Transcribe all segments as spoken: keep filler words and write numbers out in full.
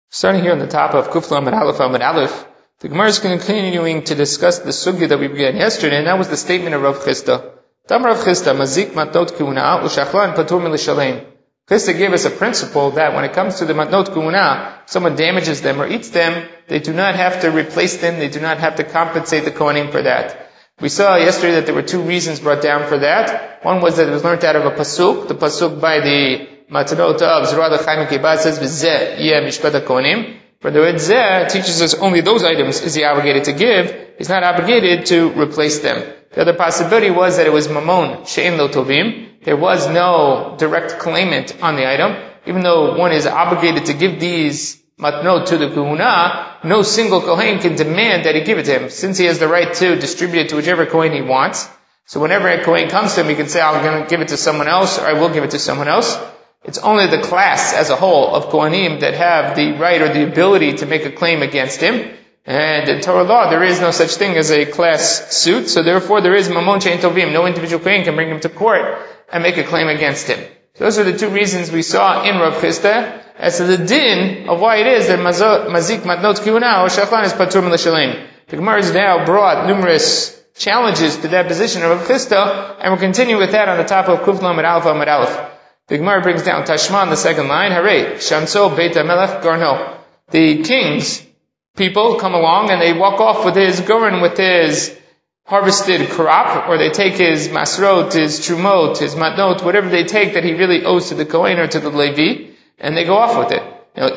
Starting here on the top of Kuf Lamed Aleph Amud Aleph, the Gemara is continuing to discuss the sugya that we began yesterday, and that was the statement of Rav Chisda. Tam Rav Chisda, mazik matnot kuhuna, u'shachlan patur milishalem. Chisda gave us a principle that when it comes to the matnot kuhuna, if someone damages them or eats them, they do not have to replace them, they do not have to compensate the kohanim for that. We saw yesterday that there were two reasons brought down for that. One was that it was learned out of a pasuk, the pasuk by the Matanot of Zerah L'chaim Kibbutz says, V'zeh yeh mishpat hakohanim. For the word zeh teaches us only those items is he obligated to give. He's not obligated to replace them. The other possibility was that it was mamon, she'en lo tovim. There was no direct claimant on the item. Even though one is obligated to give these matnot to the kuhuna, no single kohen can demand that he give it to him, since he has the right to distribute it to whichever kohen he wants. So whenever a kohen comes to him, he can say, I'm going to give it to someone else, or I will give it to someone else. It's only the class as a whole of Kohanim that have the right or the ability to make a claim against him. And in Torah law, there is no such thing as a class suit, so therefore there is mamon she'en tovim. No individual Kohen can bring him to court and make a claim against him. So those are the two reasons we saw in Rav Chisda as to the din of why it is that mazik matnot kuhuna or shachlan is patur milishalem. The Gemara has now brought numerous challenges to that position of Rav Chisda, and we'll continue with that on the top of Kuf Lamed Aleph Amud Aleph. The Gemara brings down Tashma on the second line. Hare, Shanso Beit HaMelech Garno. The king's people come along and they walk off with his Goren, with his harvested crop, or they take his masrot, his trumot, his matnot, whatever they take that he really owes to the Kohen or to the Levi, and they go off with it. Now,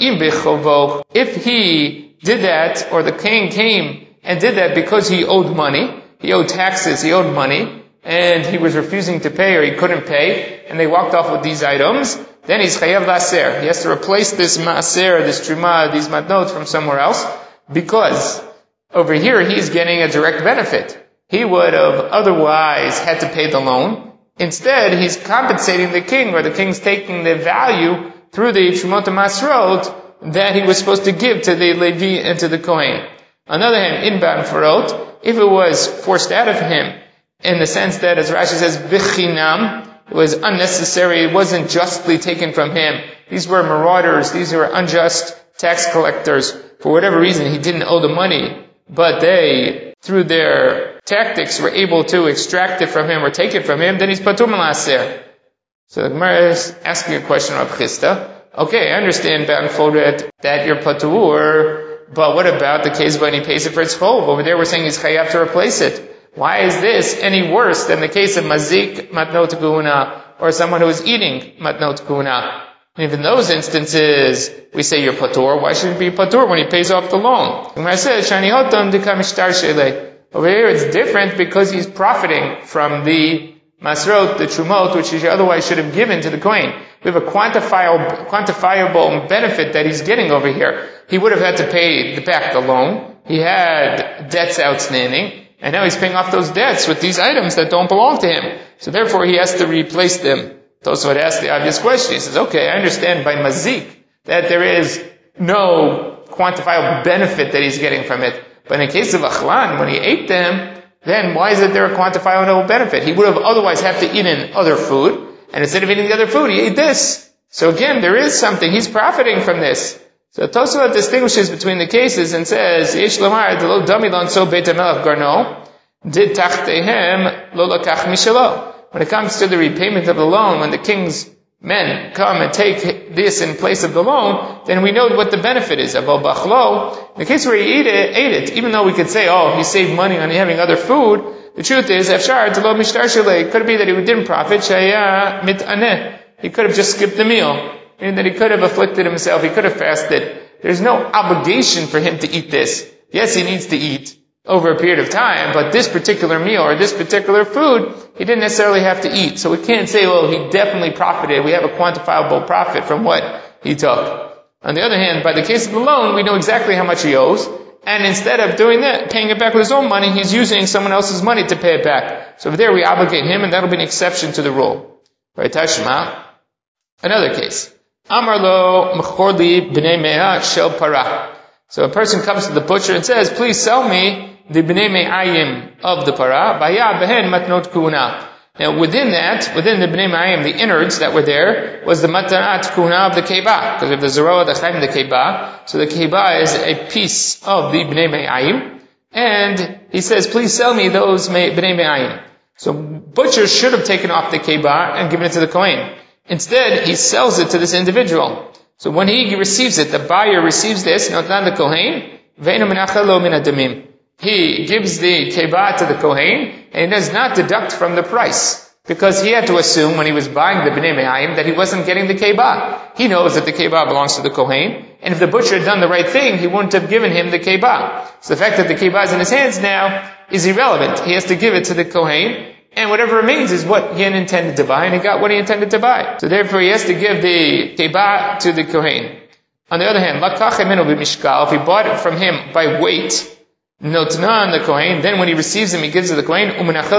if he did that, or the king came and did that because he owed money, he owed taxes, he owed money, and he was refusing to pay or he couldn't pay, and they walked off with these items, then he's chayav laser. He has to replace this maaser, this truma, these matnot from somewhere else, because over here he's getting a direct benefit. He would have otherwise had to pay the loan. Instead, he's compensating the king, or the king's taking the value through the trumot and masrot that he was supposed to give to the Levi and to the Kohen. On the other hand, inbound farot, if it was forced out of him, in the sense that, as Rashi says, bichinam, it was unnecessary, it wasn't justly taken from him. These were marauders, these were unjust tax collectors. For whatever reason, he didn't owe the money, but they, through their tactics, were able to extract it from him or take it from him, then he's patur malaser. So the Gemara is asking a question of Chisda. Okay, I understand, Banforet, that you're patur, but what about the case when he pays it for its chov? Over there we're saying he's chayav to replace it. Why is this any worse than the case of mazik matnot kuhuna, or someone who is eating matnot kuhuna? And in those instances, we say you're patur. Why should it be patur when he pays off the loan? The Gemara says, shani hotam dekamishtar shele. Over here it's different because he's profiting from the masrot, the trumot, which he otherwise should have given to the Kohen. We have a quantifiable, quantifiable benefit that he's getting over here. He would have had to pay back the loan. He had debts outstanding. And now he's paying off those debts with these items that don't belong to him. So therefore he has to replace them. Tosfot asked the obvious question. He says, okay, I understand by mazik that there is no quantifiable benefit that he's getting from it. But in the case of achlan, when he ate them, then why is it there a quantifiable benefit? He would have otherwise had to eat in other food, and instead of eating the other food, he ate this. So again, there is something. He's profiting from this. So Tosfot distinguishes between the cases and says, Yesh lamar delo damilon so Beit HaMelech garno, did tachtehem lo lakach mishalo. When it comes to the repayment of the loan, when the king's men come and take this in place of the loan, then we know what the benefit is. Abol bachlo, in the case where he ate it, ate it, even though we could say, oh, he saved money on having other food, the truth is, efshar delo mishtar shele, it could be that he didn't profit, shaya mitaneh, he could have just skipped the meal. Meaning that he could have afflicted himself, he could have fasted. There's no obligation for him to eat this. Yes, he needs to eat over a period of time, but this particular meal or this particular food, he didn't necessarily have to eat. So we can't say, well, he definitely profited. We have a quantifiable profit from what he took. On the other hand, by the case of the loan, we know exactly how much he owes, and instead of doing that, paying it back with his own money, he's using someone else's money to pay it back. So over there we obligate him, and that'll be an exception to the rule. Right, Tashma? Another case. Amar lo mechorli b'nei me'ah shel para. So a person comes to the butcher and says, please sell me the b'nei me'ayim of the para, baya behen matnot kuhuna. Now within that, within the Bnei Ma'ayim, the innards that were there, was the Matanat Kuna of the Keibah. Because of the Zeroah, the Chaim, the Keibah. So the Keibah is a piece of the Bnei Ma'ayim. And he says, please sell me those Bnei Ma'ayim. So butcher should have taken off the Keibah and given it to the Kohen. Instead, he sells it to this individual. So when he receives it, the buyer receives this, not the Kohen, he gives the Keibah to the Kohen, and he does not deduct from the price. Because he had to assume when he was buying the Bnei Me'ayim that he wasn't getting the Keibah. He knows that the Keibah belongs to the Kohen, and if the butcher had done the right thing, he wouldn't have given him the Keibah. So the fact that the Keibah is in his hands now is irrelevant. He has to give it to the Kohen, and whatever remains is what he had intended to buy, and he got what he intended to buy. So therefore he has to give the Keibah to the Kohen. On the other hand, if he bought it from him by weight, Notna the Kohen, then when he receives him, he gives it to the Kohen,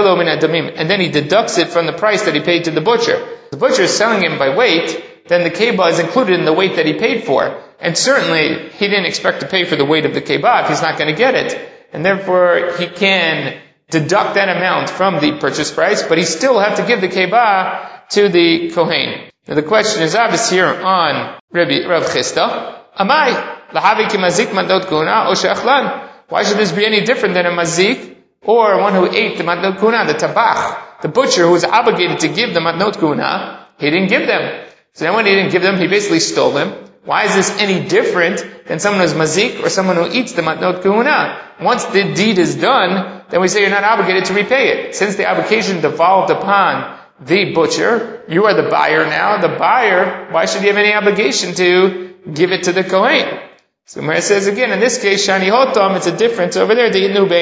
and then he deducts it from the price that he paid to the butcher. The butcher is selling him by weight, then the Keibah is included in the weight that he paid for. And certainly, he didn't expect to pay for the weight of the Keibah if he's not going to get it. And therefore, he can deduct that amount from the purchase price, but he still have to give the Keibah to the Kohen. Now the question is obvious here on Rabbi Rav Chisda. Amai, lahavi ki mazik matot kuna o she'achlan. Why should this be any different than a mazik or one who ate the matnot kuna, the tabach? The butcher who was obligated to give the matnot kuna, he didn't give them. So then when he didn't give them, he basically stole them. Why is this any different than someone who's mazik or someone who eats the matnot kuna? Once the deed is done, then we say you're not obligated to repay it. Since the obligation devolved upon the butcher, you are the buyer now. The buyer, why should he have any obligation to give it to the Kohen? So Gemara says again, in this case, Shani Hotom, it's a difference over there,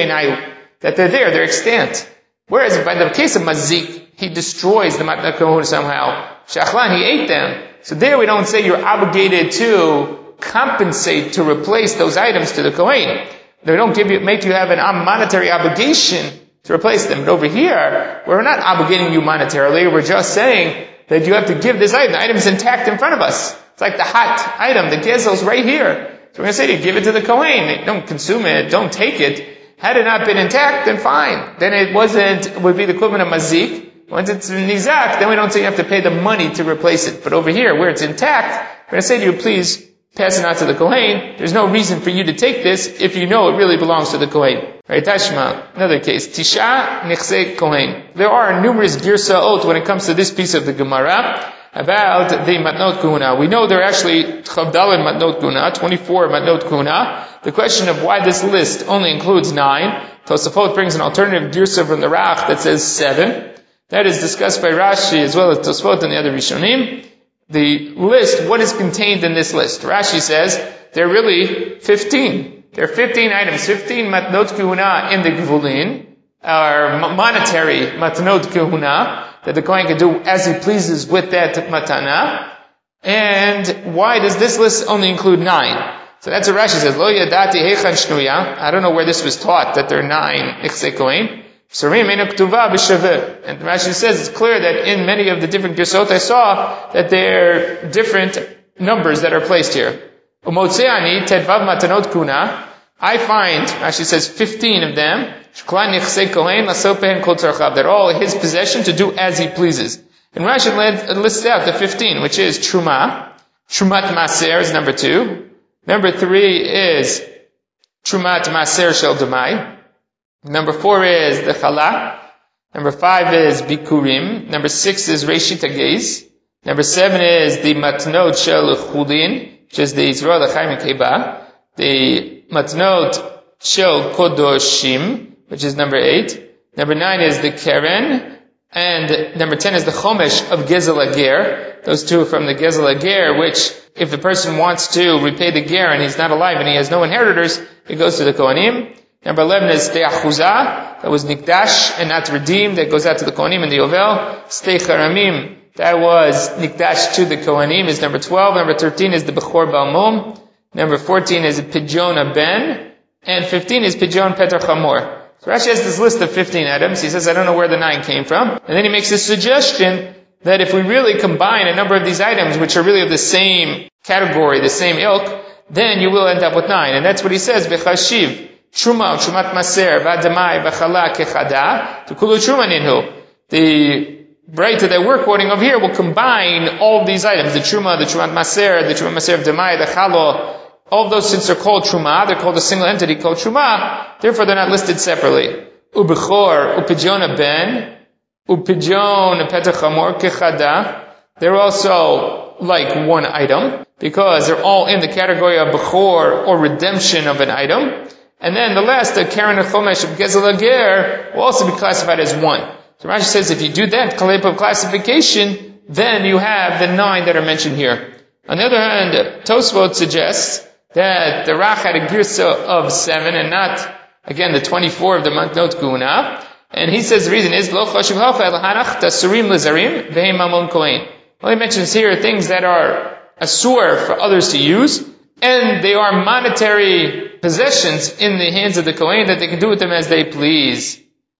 that they're there, they're extant. Whereas by the case of Mazik, he destroys the Matnat Kuna somehow. Shachlan, he ate them. So there we don't say you're obligated to compensate, to replace those items to the Kohen. They don't give you, make you have an monetary obligation to replace them. But over here, we're not obligating you monetarily, we're just saying that you have to give this item. The item is intact in front of us. It's like the hot item, the gezel's right here. So we're going to say to you, give it to the Kohen. Don't consume it, don't take it. Had it not been intact, then fine. Then it wasn't, it would be the equivalent of mazik. Once it's nizak, then we don't say you have to pay the money to replace it. But over here, where it's intact, we're going to say to you, please pass it on to the Kohen. There's no reason for you to take this if you know it really belongs to the Kohen. Right, Tashma, another case. Tisha nechse Kohen. There are numerous girsaot when it comes to this piece of the Gemara about the matnot kuna. We know there are actually chavdal and matnot kuna, twenty-four matnot kuna. The question of why this list only includes nine, Tosafot brings an alternative girsa from the Rach that says seven. That is discussed by Rashi as well as Tosafot and the other Rishonim. The list, what is contained in this list? Rashi says there are really fifteen. There are fifteen items, fifteen matnot kuna in the Gvulin, or monetary matnot kuna, that the Kohen can do as he pleases with that matana. And why does this list only include nine? So that's what Rashi says. Lo yadati heichan shnuya. I don't know where this was taught, that there are nine ichse Kohen. Surim enu ktuva b'shaveh. And Rashi says it's clear that in many of the different gersot I saw, that there are different numbers that are placed here. Umotzeani tedvav matanot kuna. I find, Rashi says, fifteen of them. They're all his possession to do as he pleases. And Rashi lists out the fifteen, which is Truma. Trumat Maser is number two. Number three is Trumat Maser Shel Demai. Number four is the Chala. Number five is Bikurim. Number six is Reshit Hagez. Number seven is the Matnot Shel Chulin, which is the Yisrael Chaim Keibah. The Matnot Shel Kodoshim, which is number eight. Number nine is the Keren. And number ten is the Chomesh of Gezel Ager. Those two are from the Gezel Ager, which if the person wants to repay the Ger and he's not alive and he has no inheritors, it goes to the Kohanim. Number eleven is Stei Achuzah, that was Nikdash and not redeemed, that goes out to the Kohanim and the Yovel. Stei Charamim, that was Nikdash to the Kohanim, is number twelve. Number thirteen is the Bechor Balmum. Number fourteen is Pidyon Aben. And fifteen is Pidyon Peter Chamor. So Rashi has this list of fifteen items. He says, I don't know where the nine came from. And then he makes this suggestion that if we really combine a number of these items, which are really of the same category, the same ilk, then you will end up with nine. And that's what he says, Bechashiv, Truma, Trumat Maser, Vadamai, Bechala, Kechada, Tukulu Truma Ninhu. the Breita that we're quoting over here will combine all of these items, the Truma, the Trumat Maser, the Trumat Maser of Demai, the Chalo, all of those, since they're called Truma, they're called a single entity called Truma, therefore they're not listed separately. Ubechor, Upidyon Ben, Upidyon Petach Hamor Kechada, they're also like one item, because they're all in the category of Bechor, or redemption of an item. And then the last, the Karen Chomesh of Gezel Ager, will also be classified as one. So Rashi says if you do that type of classification, then you have the nine that are mentioned here. On the other hand, Tosfot suggests that the Rach had a girsa of seven and not, again, the twenty-four of the Matnot Guna. And he says the reason is, Lo chashiv hafa el hanach tasurim lezarim vehem mamon kohen. Well, he mentions here things that are asur for others to use, and they are monetary possessions in the hands of the kohen that they can do with them as they please.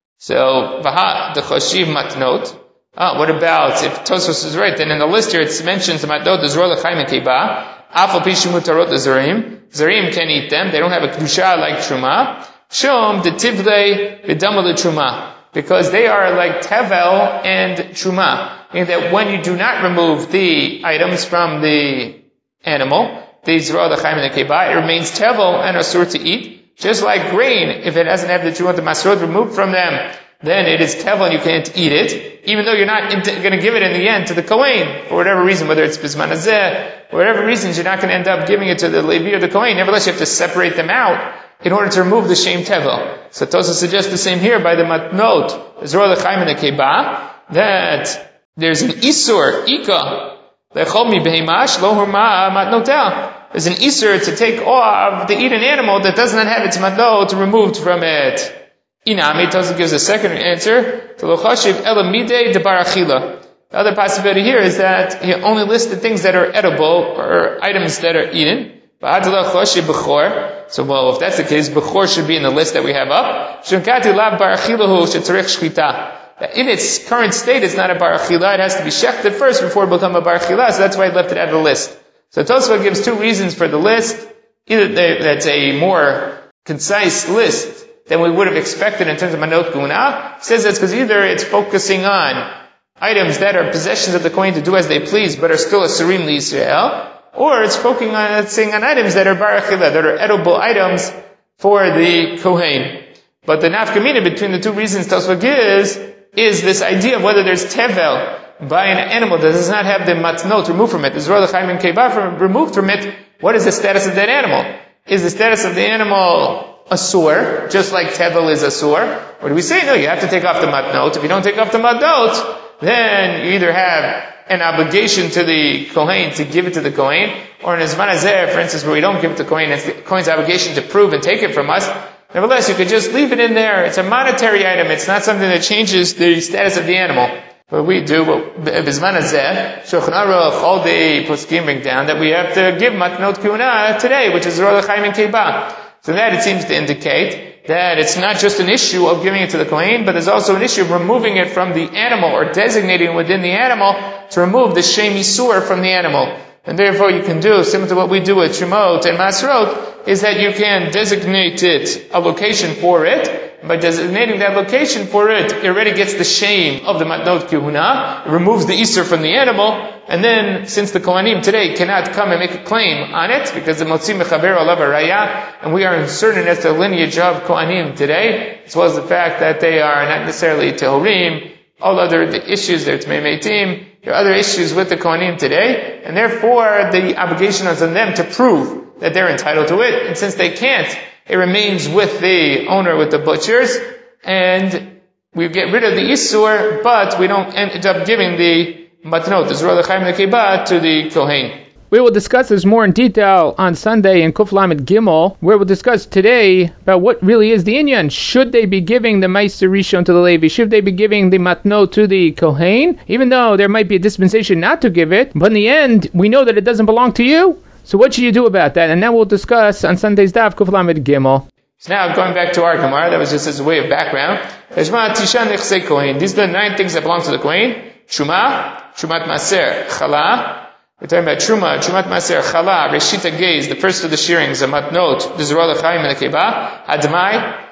So, Vaha, the Choshiv Matnot. Ah, what about, if Tosfos is right, then in the list here it mentions the Matnot, the Zorah L'chaim and Keiba, Afal Pishim Mutarot the Zarim. Zarim can eat them, they don't have a Kedusha like Truma. Shom, the Tivlei, V'dama the Truma. Because they are like Tevel and Truma. Meaning that when you do not remove the items from the animal, the Zorah L'chaim and the Keiba, it remains Tevel and Asur to eat. Just like grain, if it doesn't have the Truma, the Masrot removed from them, then it is Tevel and you can't eat it, even though you're not going to give it in the end to the Kohen, for whatever reason, whether it's Bisman Hazeh, for whatever reasons, you're not going to end up giving it to the Levi or the Kohen. Nevertheless, you have to separate them out in order to remove the Shem Tevel. So Tosa suggests the same here by the Matnot, Zorah L'chaim and the Keiba, that there's an Isur, Ika, Lechol mi Behimash, Lo Hurma Matnotel. There's an Isur to take off, to eat an animal that does not have its matnot removed from it. Inami, Tosa gives a second answer, to Lochashiv Elamide de Barachila. The other possibility here is that he only listed things that are edible, or items that are eaten. So, well, if that's the case, Bechor should be in the list that we have up. In its current state, it's not a Barachila, it has to be shechted first before it becomes a Barachila, so that's why he left it out of the list. So Tosfot gives two reasons for the list. Either that's a more concise list than we would have expected in terms of Manot Guna. He says that's because either it's focusing on items that are possessions of the Kohen to do as they please, but are still a Surim L'Yisrael, or it's focusing on, saying on items that are Barachila, that are edible items for the Kohen. But the nafkamina between the two reasons Tosfot gives is this idea of whether there's Tevel by an animal that does not have the matnot removed from it, the Zorah L'chaim and Keiba removed from it. What is the status of that animal? Is the status of the animal asur, just like Tevel is asur? Or do we say, no, you have to take off the matnot. If you don't take off the matnot, then you either have an obligation to the Kohen to give it to the Kohen, or in Zman Hazeh, for instance, where we don't give it to the Kohen, it's the Kohen's obligation to prove and take it from us. Nevertheless, you could just leave it in there. It's a monetary item. It's not something that changes the status of the animal. What we do, Bizman Hazeh, Shulchan Aruch, all the poskim bring down that we have to give matnot kuna today, which is Zorah L'chaim and Keiba. So that it seems to indicate that it's not just an issue of giving it to the Kohen, but there's also an issue of removing it from the animal, or designating it within the animal to remove the Shem Yisur from the animal. And therefore you can do, similar to what we do with Shemot and Masrot, is that you can designate it, a location for it. By designating that location for it, it already gets the shame of the Matnot Kehuna, it removes the Isur from the animal, and then, since the Kohanim today cannot come and make a claim on it, because the Motzi Mechaber Olav Raya, and we are uncertain as to the lineage of Kohanim today, as well as the fact that they are not necessarily Tehorim, all other the issues, they're Tmei Meitim, there are other issues with the Kohanim today, and therefore the obligation is on them to prove that they're entitled to it, and since they can't, it remains with the owner, with the butchers, and we get rid of the Isur, but we don't end up giving the Matnot, the Zorah L'chaim and the Keiba, to the Kohen. We will discuss this more in detail on Sunday in Kuf Lamed Gimel, where we'll discuss today about what really is the Inyan. Should they be giving the Meiser Rishon to the Levi? Should they be giving the Matnot to the Kohen? Even though there might be a dispensation not to give it, but in the end, we know that it doesn't belong to you. So what should you do about that? And then we'll discuss on Sunday's Daf Kuf Lamed Gimel. So now going back to our Gemara, that was just as a way of background. These are the nine things that belong to the Kohen. Truma, Trumat Maser, Chala. We're talking about Truma, Trumat Maser, Chala, Reshita Gaze, the first of the shearings, the Matnot, the Zorah L'chaim and the Keiba, Hadmai,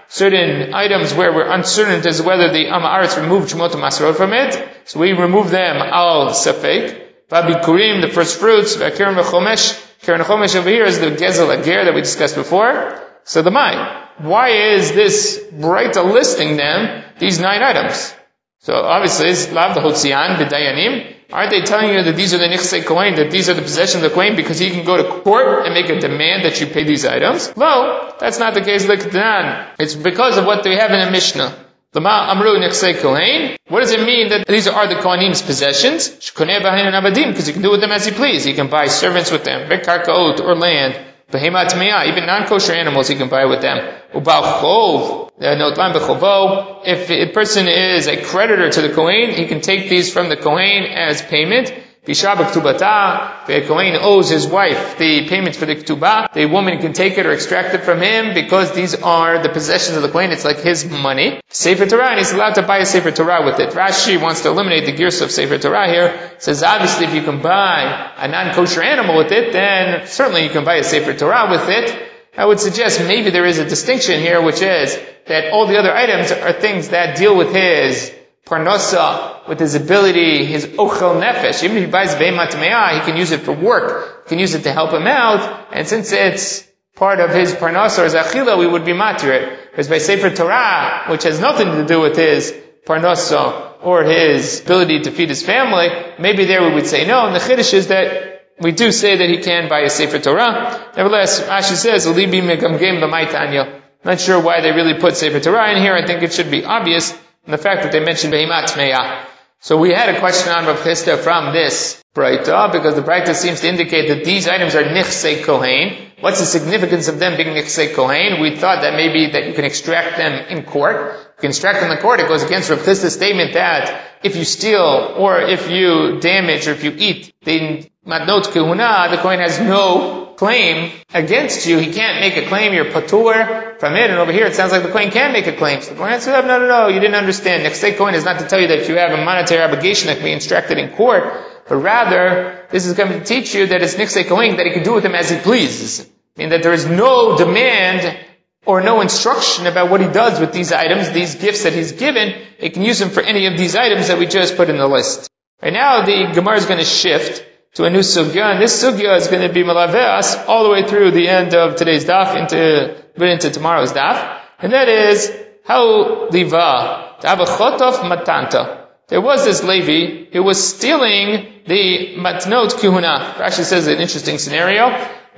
certain items where we're uncertain as whether the Am Haaretz removed Shemot Masrot from it, so we remove them al Safek. V'abikurim, the first fruits, v'akeren v'chomesh. Keren chomesh over here is the gezel ager that we discussed before. So the mai, why is this Braita listing them, these nine items? So obviously, it's lav the hotzian b'dayanim. Aren't they telling you that these are the nichsei kohen, that these are the possessions of the kohen, because he can go to court and make a demand that you pay these items? No, that's not the case. It's because of what they have in the Mishnah. Lama amru nichsei kohen. What does it mean that these are the kohenim's possessions? Shkoneh b'hain avadim, because he can do with them as he please. He can buy servants with them, karkaot or land, behema tmeah, even non-kosher animals he can buy with them. Ubal chov, notlan b'chovo. If a person is a creditor to the kohen, he can take these from the kohen as payment. Bisha b'ktubata, the kohen owes his wife the payment for the ktubah. The woman can take it or extract it from him because these are the possessions of the kohen. It's like his money. Sefer Torah, and he's allowed to buy a Sefer Torah with it. Rashi wants to eliminate the gears of Sefer Torah here. Says obviously if you can buy a non-kosher animal with it, then certainly you can buy a Sefer Torah with it. I would suggest maybe there is a distinction here, which is that all the other items are things that deal with his parnasa, with his ability, his ochel nefesh. Even if he buys behema tmeah, he can use it for work. He can use it to help him out. And since it's part of his parnasa or his achila, we would be matir it. Because by Sefer Torah, which has nothing to do with his parnasa or his ability to feed his family, maybe there we would say no. And the chiddush is that we do say that he can buy a Sefer Torah. Nevertheless, Rashi says, "Libi megamgem l'may tanya." Not sure why they really put Sefer Torah in here. I think it should be obvious in the fact that they mentioned Behemat Tmeah. So we had a question on Rav Chisda from this Braita, because the Braita seems to indicate that these items are Nichsei Kohen. What's the significance of them being Nichsei Kohen? We thought that maybe that you can extract them in court. You can extract them in court. It goes against Rav Chisda's statement that if you steal, or if you damage, or if you eat the Matnot Kehuna, the Kohen has no claim against you. He can't make a claim. You're patur from it. And over here it sounds like the Kohen can make a claim. So the Kohen says, no, no, no, you didn't understand. Nechsei Kohen is not to tell you that if you have a monetary obligation that can be extracted in court, but rather, this is going to teach you that it's Nechsei Kohen, that he can do with them as he pleases. I mean that there is no demand or no instruction about what he does with these items, these gifts that he's given. He can use them for any of these items that we just put in the list. Right now, the Gemara is going to shift to a new sugya, and this sugya is going to be malaveas all the way through the end of today's daf into, into tomorrow's daf, and that is how liva to have a chotof matanta. There was this Levi who was stealing the matnot kihuna. Rashi says an interesting scenario.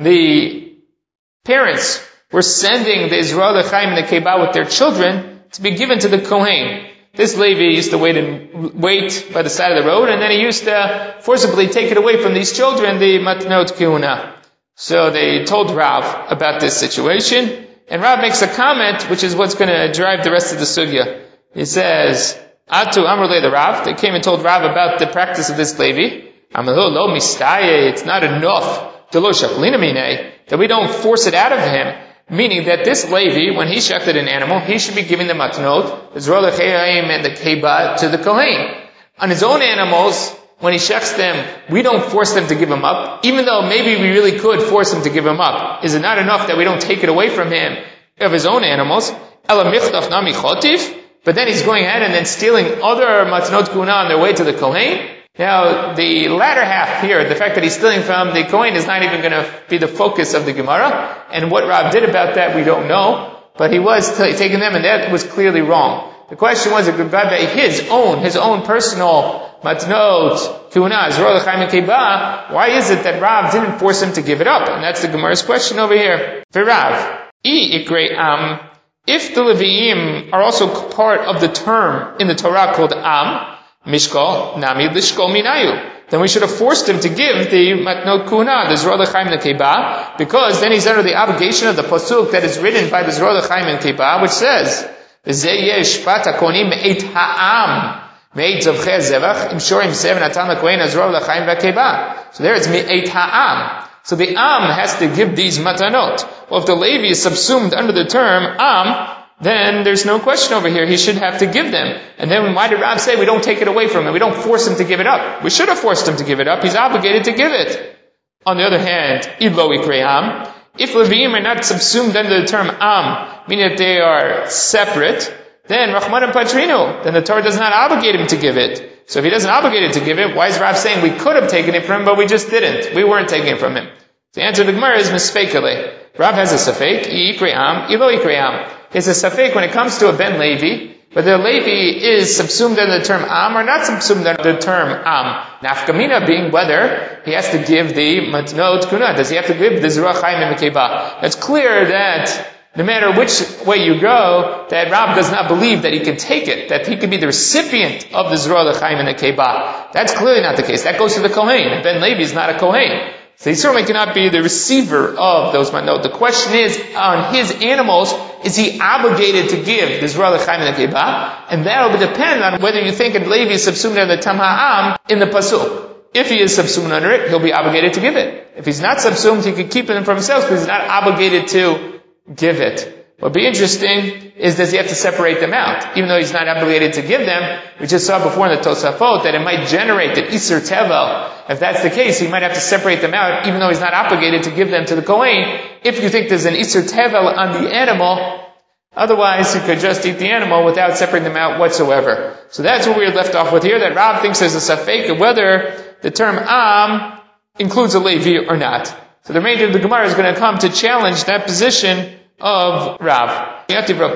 The parents were sending the Israel Chaim and the Keiba with their children to be given to the Kohen. This Levi used to wait and wait by the side of the road, and then he used to forcibly take it away from these children, the matnot kihuna. So they told Rav about this situation, and Rav makes a comment, which is what's going to drive the rest of the sugya. He says, Atu Amrle the Rav, they came and told Rav about the practice of this Levi. Amalu lo mistaye, it's not enough to lo shaklina mine, that we don't force it out of him. Meaning that this Levi, when he shechted an animal, he should be giving the matnot, the Zrola Chaim and the Keiba to the Kohen. On his own animals, when he shechs them, we don't force them to give him up, even though maybe we really could force him to give him up. Is it not enough that we don't take it away from him of his own animals? Ela michdaf nami chotif, but then he's going ahead and then stealing other matnot kuna on their way to the Kohen. Now, the latter half here, the fact that he's stealing from the Kohen is not even going to be the focus of the Gemara. And what Rav did about that, we don't know. But he was t- taking them, and that was clearly wrong. The question was, his own, his own personal matnot, kuna, Zrola Chaim and Keiba, why is it that Rav didn't force him to give it up? And that's the Gemara's question over here. For Rav, I ikrei am, if the Leviim are also part of the term in the Torah called am, Mishkol, Nami, Lishkol, Minayu. Then we should have forced him to give the Matnot Kuna, the Zrola Chaim and Keiba, because then he's under the obligation of the Pasuk that is written by the Zrola Chaim and Keiba, which says, V'zeh yesh pat hakonim me'et ha'am, me'et zavchei zevach, im shorim seven atan l'kohen Zrola Chaim v'Keiba. So there it's me'et ha'am. So the am has to give these matanot. Well, if the Levi is subsumed under the term am, then there's no question over here. He should have to give them. And then why did Rav say we don't take it away from him? We don't force him to give it up. We should have forced him to give it up. He's obligated to give it. On the other hand, idlo ikreham, If Leviim are not subsumed under the term Am, meaning that they are separate, then Rachmanan Patrino, then the Torah does not obligate him to give it. So if he doesn't obligate him to give it, why is Rav saying we could have taken it from him, but we just didn't? We weren't taking it from him. The answer to the Gemara is Mispekele. Rav has a Safek, Yikre Am, Ilo Yikre Am. He has a Safek when it comes to a Ben Levi, whether Levi is subsumed under the term Am or not subsumed under the term Am. Nafkamina being whether he has to give the Matnot Kuna. Does he have to give the Zerah Chaim and Mekeba? It's clear that no matter which way you go, that Rab does not believe that he can take it, that he can be the recipient of the Zerah Chaim and the Keba. That's clearly not the case. That goes to the Kohen. Ben Levi is not a Kohen. So he certainly cannot be the receiver of those matnot. The question is, on his animals, is he obligated to give the Zerah Chaim and the Keba? And that will depend on whether you think that Levi is subsumed under the Tam Ha'am in the Pasuk. If he is subsumed under it, he'll be obligated to give it. If he's not subsumed, he can keep it for himself because he's not obligated to give it. What would be interesting is does he have to separate them out? Even though he's not obligated to give them, we just saw before in the Tosafot that it might generate the Isser Tevel. If that's the case, he might have to separate them out, even though he's not obligated to give them to the Kohen. If you think there's an Isser Tevel on the animal, otherwise you could just eat the animal without separating them out whatsoever. So that's what we are left off with here, that Rav thinks there's a Safek of whether the term Am includes a Levi or not. So the remainder of the Gemara is going to come to challenge that position of Rav. He said over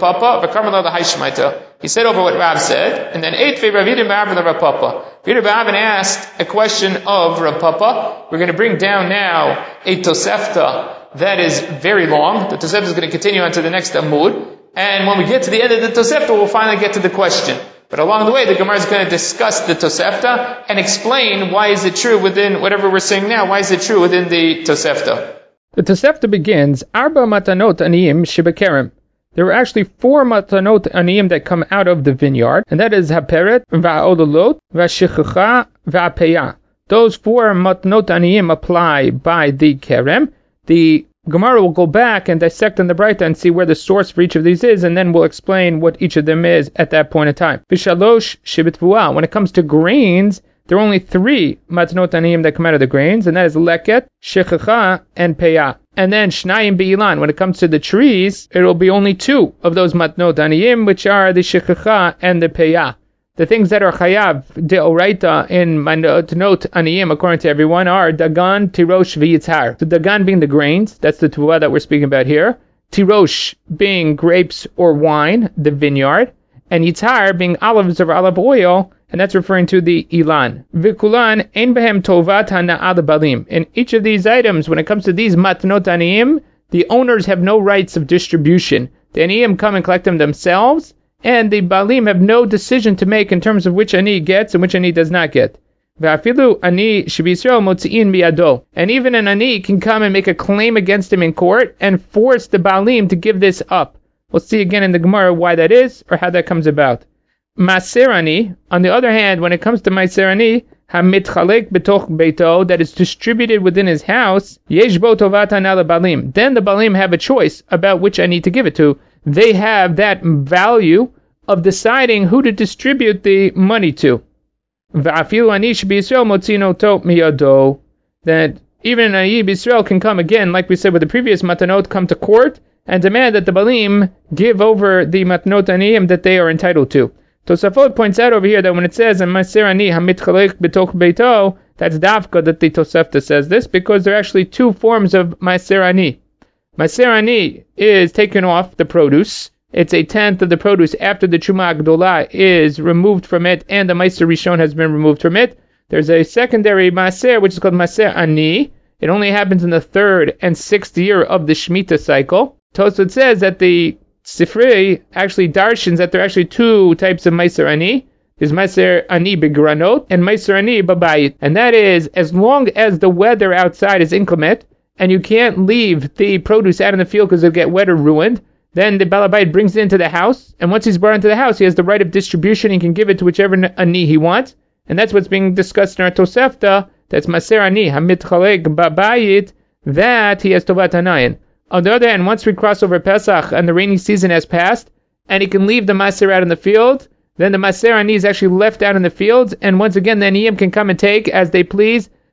what Rav said, and then eight Ravidim Rav Papa. Rav asked a question of Rav Papa. We're going to bring down now a Tosefta that is very long. The Tosefta is going to continue on to the next Amud, and when we get to the end of the Tosefta, we'll finally get to the question. But along the way, the Gemara is going to discuss the Tosefta and explain why is it true within whatever we're saying now. Why is it true within the Tosefta? The Tosefta begins, Arba matanot aniyim shebekerem. There are actually four matanot aniyim that come out of the vineyard, and that is haperet, va'ololot, va'shichucha, va'peya. Those four matanot aniyim apply by the kerem. The Gemara will go back and dissect in the Braita and see where the source for each of these is, and then we'll explain what each of them is at that point in time. V'shalosh shebetvuah. When it comes to grains, there are only three matnot aniyim that come out of the grains, and that is leket, shechacha, and peya. And then shnayim be'ilan. When it comes to the trees, it will be only two of those matnot aniyim, which are the shechacha and the peya. The things that are chayav deoraita in matnot aniyim, according to everyone, are dagan, tirosh, v'yitzhar. So dagan being the grains, that's the tuva that we're speaking about here. Tirosh being grapes or wine, the vineyard, and yitzhar being olives or olive oil, and that's referring to the ilan. Vikulan ein behem tovat hana'ad balim. In each of these items, when it comes to these matnot aniyim, the owners have no rights of distribution. The aniyim come and collect them themselves, and the balim have no decision to make in terms of which ani gets and which ani does not get. V'afilu ani shebiyisrael motzi'in biyado. And even an ani can come and make a claim against him in court and force the balim to give this up. We'll see again in the Gemara why that is or how that comes about. Maser ani, on the other hand, when it comes to Maser ani, hamitchalek betoch beito, that is distributed within his house, yesh bo tovat hanal balim. Then the balim have a choice about which ani to give it to. They have that value of deciding who to distribute the money to. Va'afilu ani shebiyisrael motzino to miyado. That even an ani b'Yisrael can come again, like we said with the previous matanot, come to court and demand that the balim give over the matnot aniyim that they are entitled to. Tosafot points out over here that when it says Maser ani hamitchalek betoch beito, that's dafka that the Tosefta says this, because there are actually two forms of Maser ani. Maser ani is taken off the produce. It's a tenth of the produce after the Truma Gdolah is removed from it and the Maser Rishon has been removed from it. There's a secondary Maser which is called Maser ani. It only happens in the third and sixth year of the Shemitah cycle. Tosafot says that the Sifrei actually darshans that there are actually two types of Meiser Ani. There's Meiser Ani Begranot and Meiser Ani Babayit. And that is, as long as the weather outside is inclement, and you can't leave the produce out in the field because it'll get wet or ruined, then the Balabayit brings it into the house, and once he's brought into the house, he has the right of distribution, he can give it to whichever Ani he wants, and that's what's being discussed in our Tosefta, that's Meiser Ani, Hamitchalek Babayit, that he has Tovat Hanayin. On the other hand, once we cross over Pesach and the rainy season has passed, and he can leave the Maser out in the field, then the Maser Ani is actually left out in the field, and once again the Aniyim can come and take as they please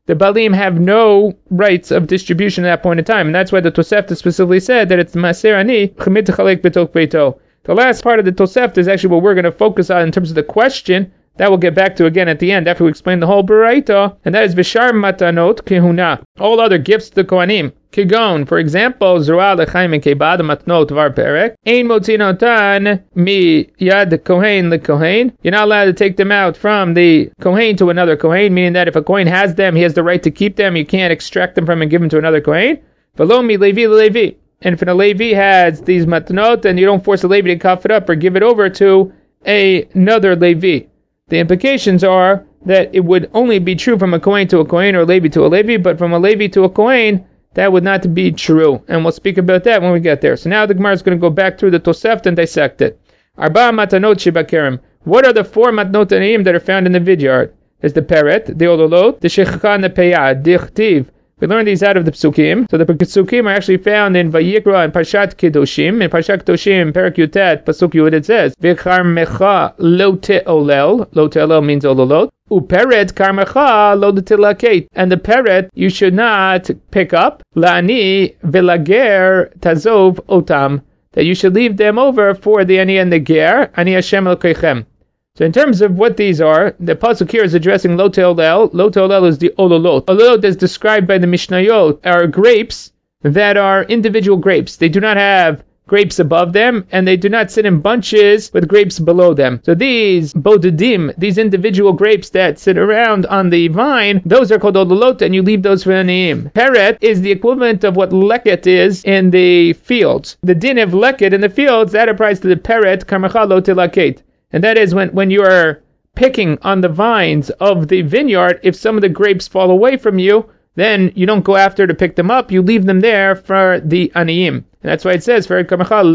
the Balim have no rights of distribution at that point in time. And that's why the Tosefta specifically said that it's Maser Ani, Chemit Chalek Betok Beito. The last part of the Tosefta is actually what we're going to focus on in terms of the question. That we'll get back to again at the end after we explain the whole Baraita, and that is Vishar Matanot Kehuna. All other gifts to the Kohanim. Kigon, for example, Zerah Lechaim and Kebad Matnot Var Perek. Ein Motzinotan Mi Yad Kohen LeKohen. You're not allowed to take them out from the Kohen to another Kohen, meaning that if a Kohen has them, he has the right to keep them. You can't extract them from him and give them to another Kohen. V'lo Mi Levi Levi. And if a Levi has these Matnot, then you don't force a Levi to cough it up or give it over to a, another Levi. The implications are that it would only be true from a Kohen to a Kohen or a Levi to a Levi, but from a Levi to a Kohen, that would not be true. And we'll speak about that when we get there. So now the Gemara is going to go back through the Tosefta and dissect it. Arba matanot shibakerem. What are the four matnot aniyim that are found in the vineyard? There's the peret, the ololot, the shechicha, and the peyah, dichtiv. We learned these out of the Psukim. So the Psukim are actually found in Vayikra and Parshat Kedoshim. In Parshat Kedoshim, Perek Yutet, Pasuk Yud, it says, V'karmecha lo te'olel. Lo te'olel means ololot. Uperet karmecha lo te'laket. And the peret you should not pick up. La'ani v'lager tazov otam. That you should leave them over for the ani and the ger. Ani Hashem Elokeichem. So in terms of what these are, the pasuk here is addressing lo te'olel. Lo te'olel is the ololot. Ololot is described by the Mishnayot are grapes that are individual grapes. They do not have grapes above them, and they do not sit in bunches with grapes below them. So these bodedim, these individual grapes that sit around on the vine, those are called ololot, and you leave those for aniyim. Peret is the equivalent of what leket is in the fields. The din of leket in the fields, that applies to the peret, karmecha lo telaket. And that is when, when you are picking on the vines of the vineyard, if some of the grapes fall away from you, then you don't go after to pick them up, you leave them there for the aniyim. And that's why it says, so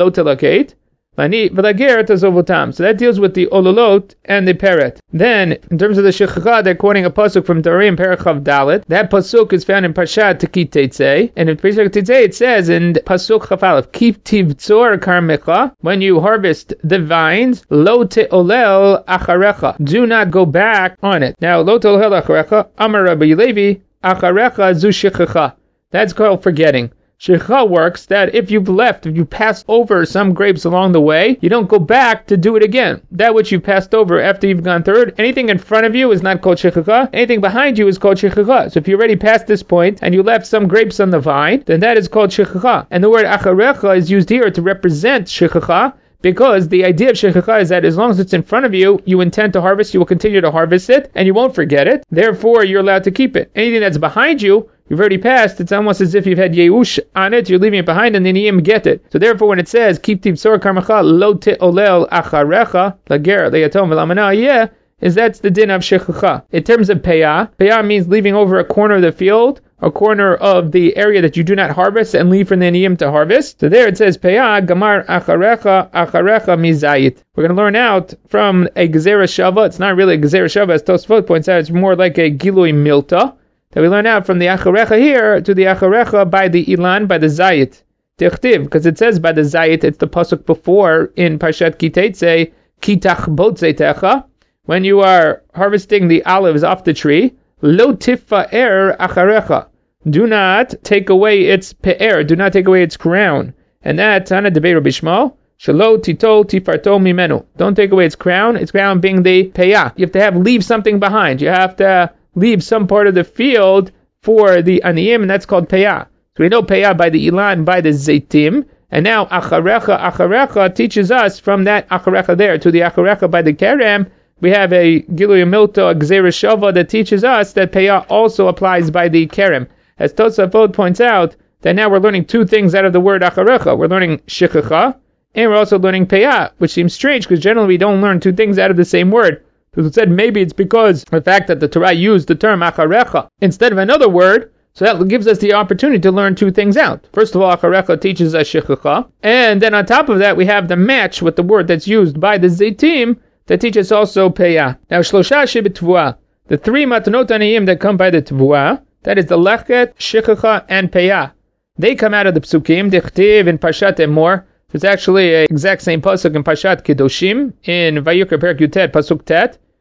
that deals with the ololot and the peret. Then, in terms of the shechicha, they're quoting a pasuk from Devarim, Parachav Dalet. That pasuk is found in Parshat Kiteitzei. And in Parshat Kiteitzei it says in pasuk Chafalef, Kif tivtzor karmecha, when you harvest the vines, lo te'olel acharecha. Do not go back on it. Now, lo te'olel acharecha, Amar Rabbi Levi, acharecha zu shechicha. That's called forgetting. Shechicha works that if you've left, if you passed over some grapes along the way, you don't go back to do it again. That which you passed over after you've gone through it, anything in front of you is not called shechicha. Anything behind you is called shechicha. So if you already passed this point and you left some grapes on the vine, then that is called shechicha. And the word acharecha is used here to represent shechicha, because the idea of shechicha is that as long as it's in front of you, you intend to harvest, you will continue to harvest it, and you won't forget it. Therefore, you're allowed to keep it. Anything that's behind you, you've already passed, it's almost as if you've had yeush on it, you're leaving it behind, and then you get it. So therefore, when it says, Kif tivtzor karmecha lo te'olel acharecha, lager leyatom v'lamana yeh, is that's the din of shechicha. In terms of peyah, peyah means leaving over a corner of the field, a corner of the area that you do not harvest and leave for the aniyim to harvest. So there it says, Peyah, Gamar, Acharecha, Acharecha, Mizayit. We're going to learn out from a Gezerah Shava. It's not really a Gezerah Shava, as Tosfot points out, it's more like a Gilui Milta. That we learn out from the Acharecha here to the Acharecha by the Ilan, by the Zayit. Tichtiv, because it says by the Zayit, it's the pasuk before in Parshat Kiteitzei, Kitach Botzetecha. When you are harvesting the olives off the tree, Lo tifa'er acharecha. Do not take away its pe'er. Do not take away its crown. And that, Tana debei Rabbi Shmuel, Shelo titol tifarto mimenu. Don't take away its crown. Its crown being the peyah. You have to have leave something behind. You have to leave some part of the field for the aniyim, and that's called peyah. So we know peyah by the ilan, by the zaitim. And now acharecha, acharecha teaches us from that acharecha there to the acharecha by the kerem. We have a Gilui Milta, a Gezerah Shava that teaches us that Peyah also applies by the Kerem. As Tosafot points out, that now we're learning two things out of the word Acharecha. We're learning Shechicha, and we're also learning Peyah, which seems strange because generally we don't learn two things out of the same word. So it said maybe it's because of the fact that the Torah used the term Acharecha instead of another word, so that gives us the opportunity to learn two things out. First of all, Acharecha teaches us Shechicha, and then on top of that we have the match with the word that's used by the Zaitim, that teaches also Peyah. Now, Shlosha Shebetvuah, the three Matanot Aniyim that come by the Tvuah, that is the Lechet, Shechicha, and Peyah. They come out of the Psukim, Dichtiv in Parshat Emor. It's actually an exact same pasuk in Parshat Kedoshim, in Vayikra Perek Yutet, Pasuk Tet.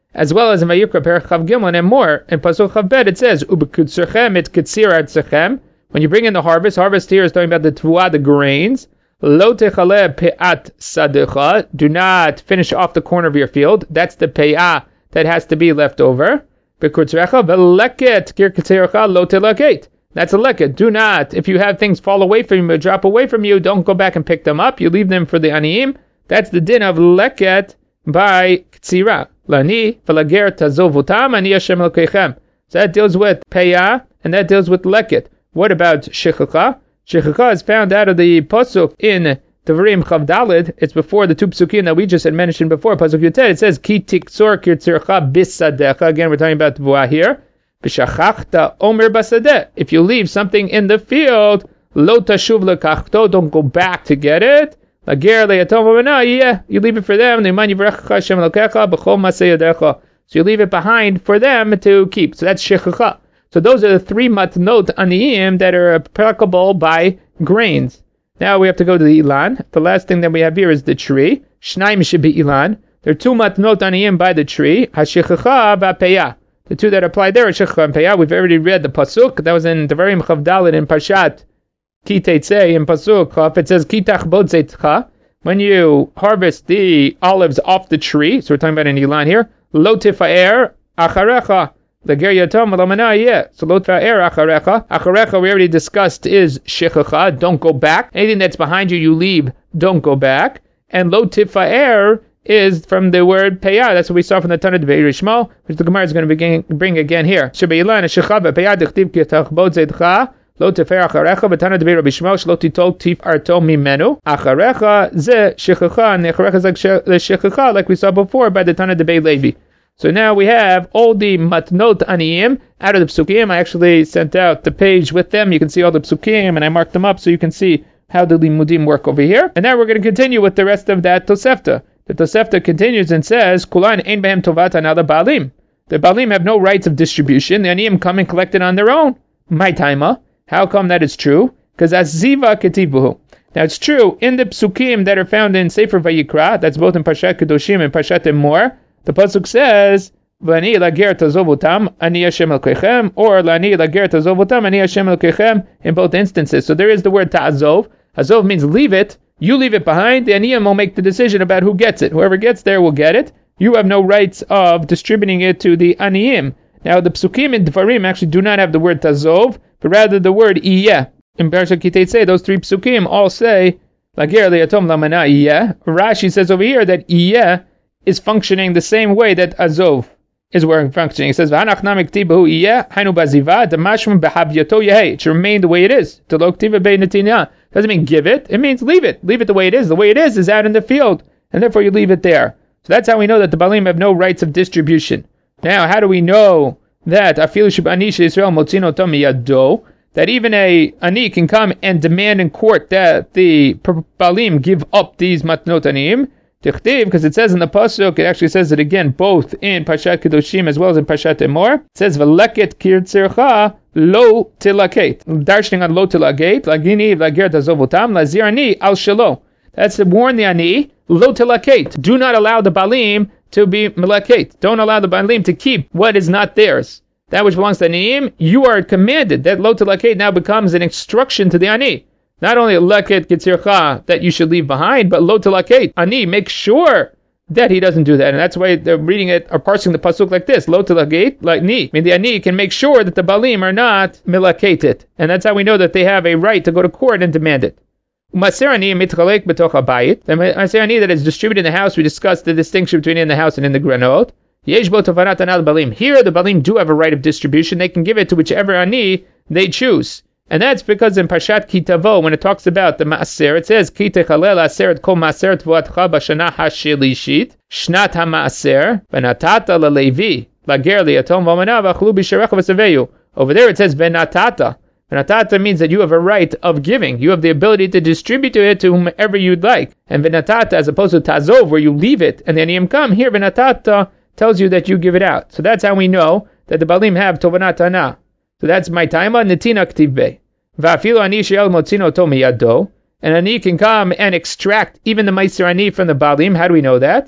as well as in Vayikra Perek Chav Gimel and more. In Pasuk Chav Bet it says, Ubekutserchem et Ketzir Artzachem. When you bring in the harvest, harvest here is talking about the Tvuah, the grains. Lo techale pe'at sadecha. Do not finish off the corner of your field. That's the pe'ah that has to be left over. Bekutzrecha veleket kir ketzircha lo telaket. That's a leket. Do not, if you have things fall away from you, or drop away from you, don't go back and pick them up. You leave them for the aniyim. That's the din of leket by ktsira. Lani velager tazovutam ani Hashem Elokeichem. So that deals with pe'ah and that deals with leket. What about shechacha? Shechacha is found out of the pasuk in Devarim Chav Daled. It's before the two psukim that we just had mentioned before. Pasuk Yotet, it says, Ki tiktzor kirtzircha bisadecha. Again, we're talking about Tvuah here. B'shachachta omer basadeh. If you leave something in the field, lo tashuv lekachto, don't go back to get it. Lager leyatom v'mena, yeah, you leave it for them. Ne'man yivrechecha Hashem Elokecha b'chol maseh yadecha. So you leave it behind for them to keep. So that's shechacha. So those are the three matnot aniyim that are applicable by grains. Now we have to go to the ilan. The last thing that we have here is the tree. Shnaim should be ilan. There are two matnot aniyim by the tree. Hashechacha v'pe'ah. The two that apply there are shechacha and pe'ah. We've already read the pasuk. That was in Devarim Chav Daled in Parshat Ki Teitzei in pasuk. It says Kitach bodzeitcha. When you harvest the olives off the tree, so we're talking about an ilan here. Lo tifa'er acharecha. The ger yatom alamana, yeah. So lo tifa'er acharecha. Acharecha we already discussed is shechacha. Don't go back. Anything that's behind you, you leave. Don't go back. And lo tifa'er is from the word pe'ah. That's what we saw from the Tanna Devei Rishmo, which the Gemara is going to begin, bring again here. Shebe'ilan shechacha pe'ah dechtiv kitach bodzeitcha. Lo tefer acharecha v'tana devei Rabbi Shmuel shlo titol tif arto mimenu. Acharecha ze shechacha, and acharecha is like shechacha, like we saw before by the Tana Devei Levi. So now we have all the matnot aniyim out of the psukim. I actually sent out the page with them. You can see all the psukim, and I marked them up so you can see how the limudim work over here. And now we're going to continue with the rest of that Tosefta. The Tosefta continues and says, Kulan ein behem tovat anala baalim. The baalim have no rights of distribution. The aniyim come and collect it on their own. My taima. How come that is true? Because as ziva ketibuhu. Now it's true, in the psukim that are found in Sefer Vayikra, that's both in Parshat Kedoshim and Parshat Emor, the pasuk says, Lani lager tazovutam ani Hashem Elokeichem, or Lani lager tazovutam ani Hashem Elokeichem, in both instances. So there is the word ta'azov. Azov means leave it. You leave it behind. The aniyim will make the decision about who gets it. Whoever gets there will get it. You have no rights of distributing it to the aniyim. Now the psukim in Dvarim actually do not have the word tazov, but rather the word iyeh. In Parshat Ki Teitzei, those three psukim all say, Lager leyatom lamana iyeh. Rashi says over here that iyeh is functioning the same way that azov is functioning. It says, V'hanach namik tibahu iyeh, hainu baziva, damashim behavyato yehei. It should remain the way it is. Telok tiva bei netinya. Doesn't mean give it, it means leave it. Leave it the way it is. The way it is is out in the field, and therefore you leave it there. So that's how we know that the Baalim have no rights of distribution. Now, how do we know that afilu shebani sheYisrael motzino oto miyado, that even a ani can come and demand in court that the Baalim give up these matnot aniyim? Because it says in the pasuk, it actually says it again, both in Parshat Kedoshim as well as in Parshat Emor. It says v'leket kirtzircha lo tilaket. Darshaning on lo tilaket, lagini lager tazovutam lazir ani al shelo. That's to warn the ani lo tilaket. Do not allow the Baalim to be meleket. Don't allow the Baalim to keep what is not theirs. That which belongs to the aniyim, you are commanded. That lo tilaket now becomes an instruction to the ani. Not only leket kitzircha that you should leave behind, but lo tilaket. Ani, make sure that he doesn't do that. And that's why they're reading it or parsing the pasuk like this. Lo tilaket, like ni. I mean, the ani can make sure that the Baalim are not milaketed. And that's how we know that they have a right to go to court and demand it. Maser ani mitchalek betoch habayit. The maser ani that is distributed in the house, we discussed the distinction between in the house and in the granot. Yesh bo tovanat anal Baalim. Here the Baalim do have a right of distribution. They can give it to whichever ani they choose. And that's because in Parshat Ki Tavo, when it talks about the Maaser, it says, Ki techalel aseret kol maaser tvuatcha b'shana hashilishit, shnat ha-maaser, v'natata lelevi, lager liyatom v'omanav achlu b'sherecha v'saveyu. Over there it says, v'natata. V'natata means that you have a right of giving. You have the ability to distribute it to whomever you'd like. And v'natata, as opposed to tazov, where you leave it, and the aniyim come, here v'natata tells you that you give it out. So that's how we know that the Baalim have tovanat ana. So that's my taima netina ktiv bei. Va'afilu ani she'el motzino to miyado. And ani can come and extract even the meiser ani from the Baalim. How do we know that?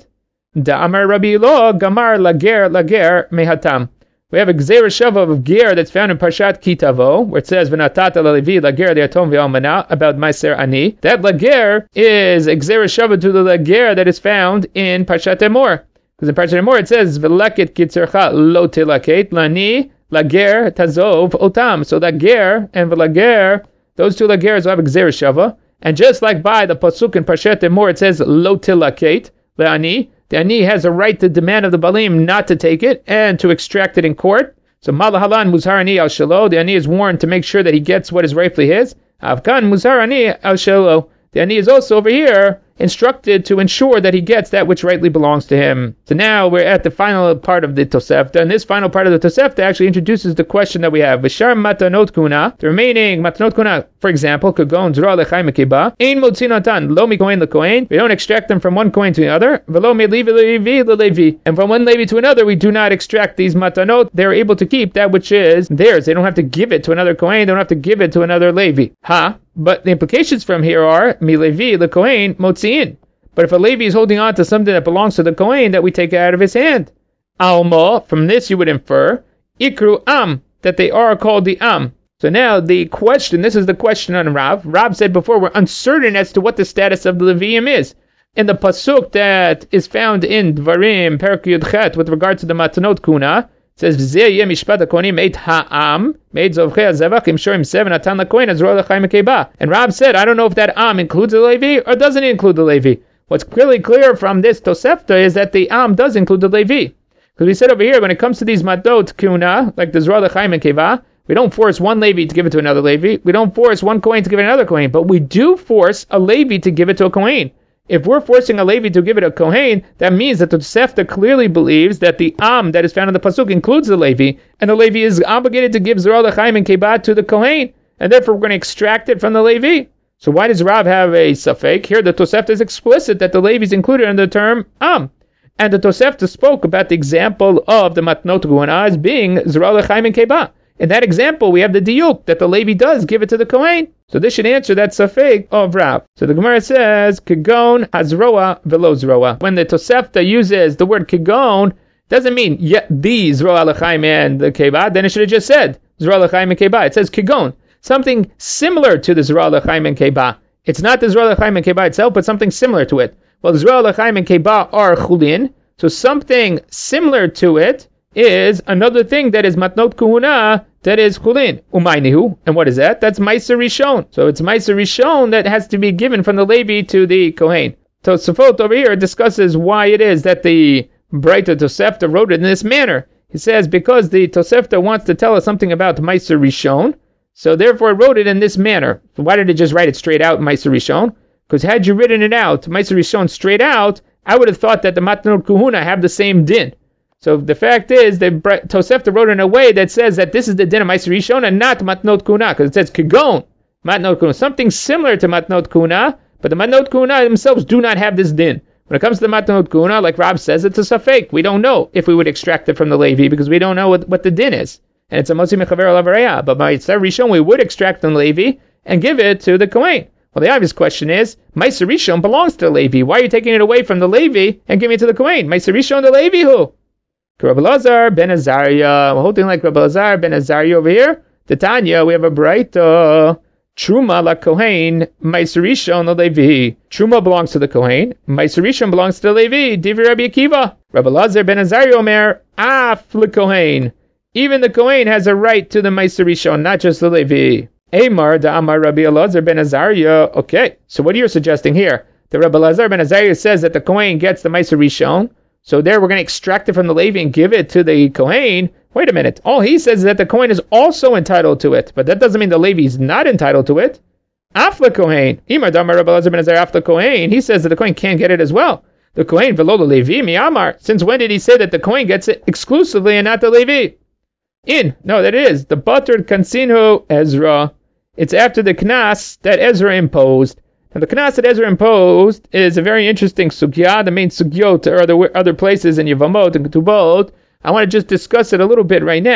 Da Amar Rabbi Lo Gamar Lager Lager Mehatam. We have a Gzeir Shava of Ger that's found in Parshat Kitavo, where it says V'natata lalevi lager liatom v'almana about Meiser Ani. That lager is a Gzeir Shava to the lager that is found in Parshat Emor. Because in Parshat Emor it says V'leket kitzercha lo tilaket lani lager tazov otam. So lager and v'lager, those two lagers will have a Gzeir Shava. And just like by the pasuk in Parshat Emor it says lo tilaket lani. The ani has a right to demand of the balim not to take it and to extract it in court. So malahalan muzhar ani al shalo. The ani is warned to make sure that he gets what is rightfully his. Avkan muzhar ani al shalo. The ani is also over here instructed to ensure that he gets that which rightly belongs to him. So now we're at the final part of the Tosefta, and this final part of the Tosefta actually introduces the question that we have. V'shar matanot kuna, the remaining matanot kuna, for example, kagon zra lechai mekiba, ein motzinotan lo mikohen lekohen. We don't extract them from one coin to the other. V'lo melevi levi lelevi, and from one levi to another, we do not extract these matanot. They're able to keep that which is theirs. They don't have to give it to another kohen. They don't have to give it to another levi. Ha. But the implications from here are mi levi le kohen motziin. But if a levi is holding on to something that belongs to the kohen, that we take it out of his hand. Alma, from this you would infer ikru am, that they are called the am. So now the question, this is the question on Rav. Rav said before we're uncertain as to what the status of the Levium is. In the pasuk that is found in Dvarim Perek Yud Chet with regard to the Matanot Kuna, it says V'zeh yeh mishpat hakohanim eit ha'am meid zovchei hazevach im shorim seven atan lakohen azro lechai mekeba. And Rav said, I don't know if that am includes the Levi or doesn't include the Levi. What's clearly clear from this Tosefta is that the am does include the Levi. Because we said over here, when it comes to these matot kuna, like the zro lechai mekeba, we don't force one Levi to give it to another Levi. We don't force one Kohen to give it to another Kohen. But we do force a Levi to give it to a Kohen. If we're forcing a Levi to give it a Kohen, that means that the Tosefta clearly believes that the Am that is found in the Pasuk includes the Levi, and the Levi is obligated to give Zerah L'chaim and Kebat to the Kohen, and therefore we're going to extract it from the Levi. So why does Rav have a Safek? Here the Tosefta is explicit that the Levi is included in the term Am. And the Tosefta spoke about the example of the Matnot Guna as being Zerah L'chaim and Kebat. In that example, we have the diuk that the Levi does give it to the Kohen. So this should answer that safek of Rav. So the Gemara says, Kigon hazroa velo zroa. When the Tosefta uses the word Kigon, doesn't mean yet the Zroa l'chaim and the Keba. Then it should have just said Zroa l'chaim and Keba. It says Kigon, something similar to the Zroa l'chaim and Keba. It's not the Zroa l'chaim and Keba itself, but something similar to it. Well, the Zroa l'chaim and Keba are chulin, so something similar to it is another thing that is matnot kuhuna, that is chulin. Umaynihu, and what is that? That's Meiser Rishon. So it's Meiser Rishon that has to be given from the Levi to the Kohen. Tosafot over here discusses why it is that the Breita Tosefta wrote it in this manner. He says because the Tosefta wants to tell us something about Meiser Rishon, so therefore it wrote it in this manner. So why did it just write it straight out Meiser Rishon? Because had you written it out Meiser Rishon straight out, I would have thought that the matnot kuhuna have the same din. So the fact is that Tosefta wrote in a way that says that this is the din of Meiser Rishon and not Matnot Kuna, because it says Kigon, Matnot Kuna, something similar to Matnot Kuna, but the Matnot Kuna themselves do not have this din. When it comes to the Matnot Kuna, like Rab says, it's a safek. We don't know if we would extract it from the Levi because we don't know what, what the din is. And it's a Motzi Mechaver Alavaraya. But by Meiser Rishon, we would extract the Levi and give it to the Kohen. Well, the obvious question is, Meiser Rishon belongs to the Levi. Why are you taking it away from the Levi and giving it to the Kohen? Meiser Rishon, the Levi, who? Rabbi Lazar ben Azariah, we're holding like Rabbi Lazar ben Azariah over here. The Tanya, we have a Breita. Truma la Kohen, Meiser Rishon la Levi. Truma belongs to the Kohen. Meiser Rishon belongs to the Levi. Divrei Rabbi Akiva. Rabbi Lazar ben Azariah Omer, af le Kohen. Even the Kohen has a right to the Meiser Rishon, not just the Levi. Amar da Amar Rabbi Lazar ben Azariah. Okay, so what are you suggesting here? The Rabbi Lazar ben Azariah says that the Kohen gets the Meiser Rishon. So there we're going to extract it from the Levi and give it to the Kohen. Wait a minute. All he says is that the Kohen is also entitled to it. But that doesn't mean the Levi is not entitled to it. Afla Kohen. Imar Damar Rabbi Elazar ben Azariah Afla Kohen. He says that the Kohen can't get it as well. The Kohen velo the Levi miyamar. Since when did he say that the Kohen gets it exclusively and not the Levi? In. No, that is. The Batard Kansinhu Ezra. It's after the Knas that Ezra imposed. Now, the Knas that Ezra imposed is a very interesting sugya. The main sugyot are other, other places in Yevamot and Ketubot. I want to just discuss it a little bit right now.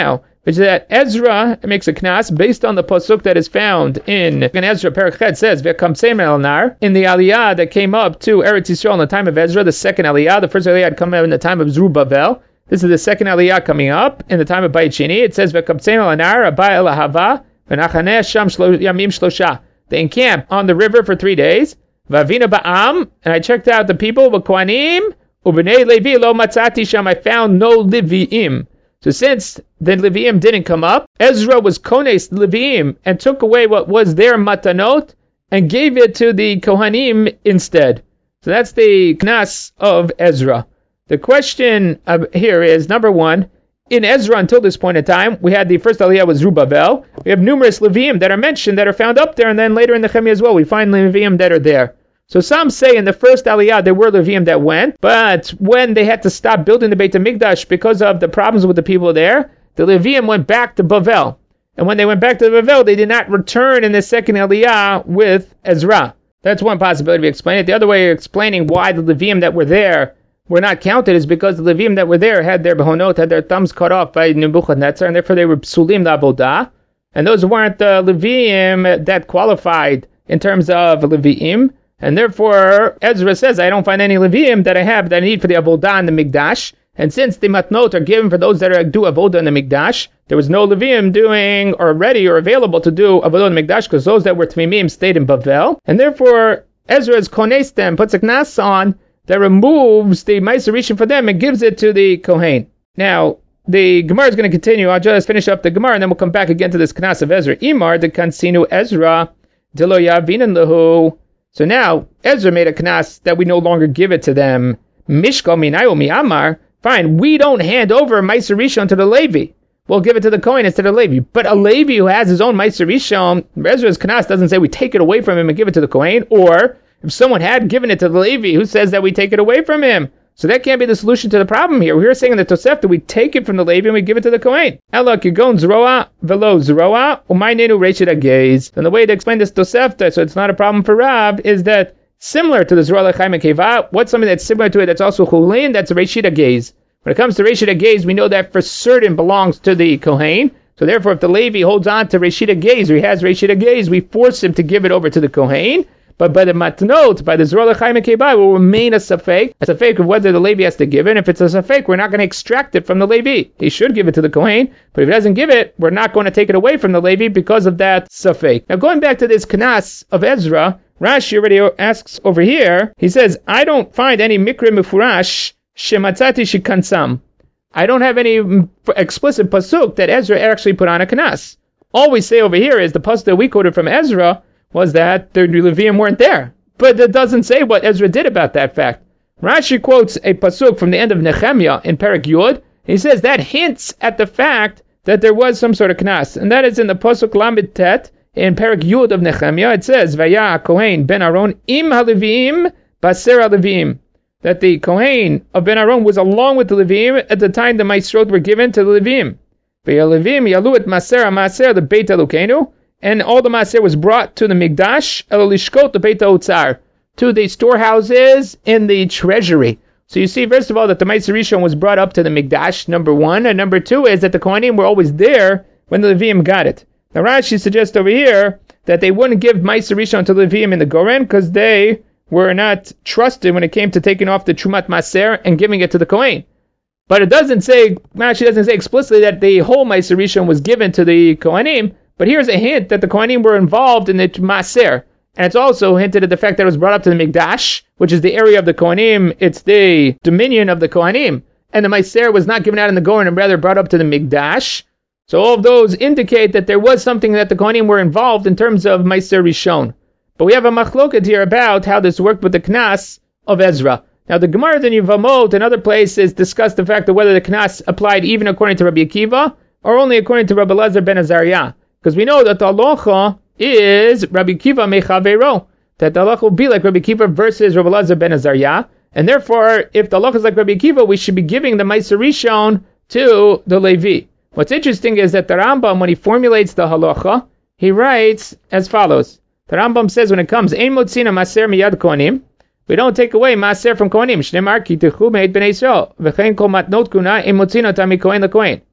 which is that Ezra makes a knas based on the pasuk that is found in, in Ezra Perek Chet says V'kamseim el nar, in the aliyah that came up to Eretz Yisrael in the time of Ezra, the second aliyah. The first aliyah had come up in the time of Zerubbabel. This is the second aliyah coming up in the time of Bayit Sheni. It says V'kamseim el nar abba el ahava v'nachaneh sham yamim shlosha. They encamp on the river for three days. V'avina ba'am, and I checked out the people. V'kohanim u'bnei Levi lo matzati sham. I found no Leviim. So since the Leviim didn't come up, Ezra was kones Leviim and took away what was their matanot and gave it to the Kohanim instead. So that's the knas of Ezra. The question here is, number one, in Ezra until this point in time, we had the first aliyah was Zerubbabel. We have numerous Leviim that are mentioned that are found up there, and then later in the Nehemiah as well, we find Leviim that are there. So some say in the first aliyah there were Leviim that went, but when they had to stop building the Beit HaMikdash because of the problems with the people there, the Leviim went back to Bavel. And when they went back to Bavel, they did not return in the second aliyah with Ezra. That's one possibility of explaining it. The other way of explaining why the Leviim that were there were not counted is because the Leviim that were there had their behonot, had their thumbs cut off by Nebuchadnezzar, and therefore they were psulim la'avodah. And those weren't the Leviim that qualified in terms of Leviim. And therefore, Ezra says, I don't find any Leviim that I have that I need for the avodah in the Mikdash. And since the matnot are given for those that are do avodah in the Mikdash, there was no Leviim doing or ready or available to do avodah in the Mikdash because those that were Tmimim stayed in Bavel. And therefore, Ezra is kones them, puts a knas on that removes the Ma'aser Rishon for them and gives it to the Kohen. Now, the Gemara is going to continue. I'll just finish up the Gemara and then we'll come back again to this knas of Ezra. Imar de kansinu Ezra delo yavinan lehu. So now Ezra made a knas that we no longer give it to them. Mishkal minayu mi amar. Fine, we don't hand over Ma'aser Rishon to the Levi. We'll give it to the Kohen instead of Levi. But a Levi who has his own Ma'aser Rishon, Ezra's knas doesn't say we take it away from him and give it to the Kohen, or if someone had given it to the Levi, who says that we take it away from him? So that can't be the solution to the problem here. We're saying in the Tosefta we take it from the Levi and we give it to the Kohen. Ela kigon zroa velo zroa umaynenu reishit agez. And the way to explain this Tosefta, so it's not a problem for Rav, is that similar to the zroa lechaim and keva, what's something that's similar to it that's also chulin? That's reishit agez. When it comes to reishit agez, we know that for certain belongs to the Kohen. So therefore, if the Levi holds on to reishit agez or he has reishit agez, we force him to give it over to the Kohen. But by the matnot, by the Zorah L'chaim and Keibai, will remain a safek, a safek of whether the Levi has to give it. And if it's a safek, we're not going to extract it from the Levi. He should give it to the Kohen, but if he doesn't give it, we're not going to take it away from the Levi because of that safek. Now going back to this knas of Ezra, Rashi already asks over here, he says, I don't find any mikra mefurash shematzati shikansam. I don't have any explicit pasuk that Ezra actually put on a knas. All we say over here is the pasuk that we quoted from Ezra was that the Levium weren't there. But it doesn't say what Ezra did about that fact. Rashi quotes a pasuk from the end of Nehemiah in Perek Yud. He says that hints at the fact that there was some sort of knas. And that is in the pasuk Lamed Tet in Perek Yud of Nehemiah. It says, Vaya Kohen ben Aaron im ha-Leviim baser ha-Leviim. That the Kohen of Ben Aaron was along with the Leviim at the time the Maasrot were given to the Leviim. Vaya Leviim yalu et maser ha-maser the Beit Elokeinu. And all the maaser was brought to the Mikdash, elolishkot the Beit HaOtzar, to the storehouses in the treasury. So you see, first of all, that the Ma'aser Rishon was brought up to the Mikdash, number one, and number two is that the Kohanim were always there when the Leviim got it. Now Rashi suggests over here that they wouldn't give Ma'aser Rishon to the Leviim in the Goren because they were not trusted when it came to taking off the Trumat Maaser and giving it to the Kohen. But it doesn't say, Rashi doesn't say explicitly that the whole Ma'aser Rishon was given to the Kohanim. But here's a hint that the Kohanim were involved in the Maaser. And it's also hinted at the fact that it was brought up to the Mikdash, which is the area of the Kohanim. It's the dominion of the Kohanim. And the Maaser was not given out in the Goren and rather brought up to the Mikdash. So all of those indicate that there was something that the Kohanim were involved in terms of Ma'aser Rishon. But we have a machloket here about how this worked with the Knas of Ezra. Now the Gemara in Yevamot and other places discuss the fact of whether the Knas applied even according to Rabbi Akiva or only according to Rabbi Elazar ben Azariah. Because we know that the halacha is Rabbi Akiva mechavero, that the halacha will be like Rabbi Akiva versus Rabbi Elazar ben Azariah, and therefore, if the halacha is like Rabbi Akiva, we should be giving the Ma'aser Rishon to the Levi. What's interesting is that the Rambam, when he formulates the halacha, he writes as follows. The Rambam says when it comes, Ein motzina maser miyad kohanim, we don't take away maser from kohanim. Shneimar ki techu me'ed bnei Yisrael, v'chein kol matnot kuna ein motzina tam mikohen lekohen.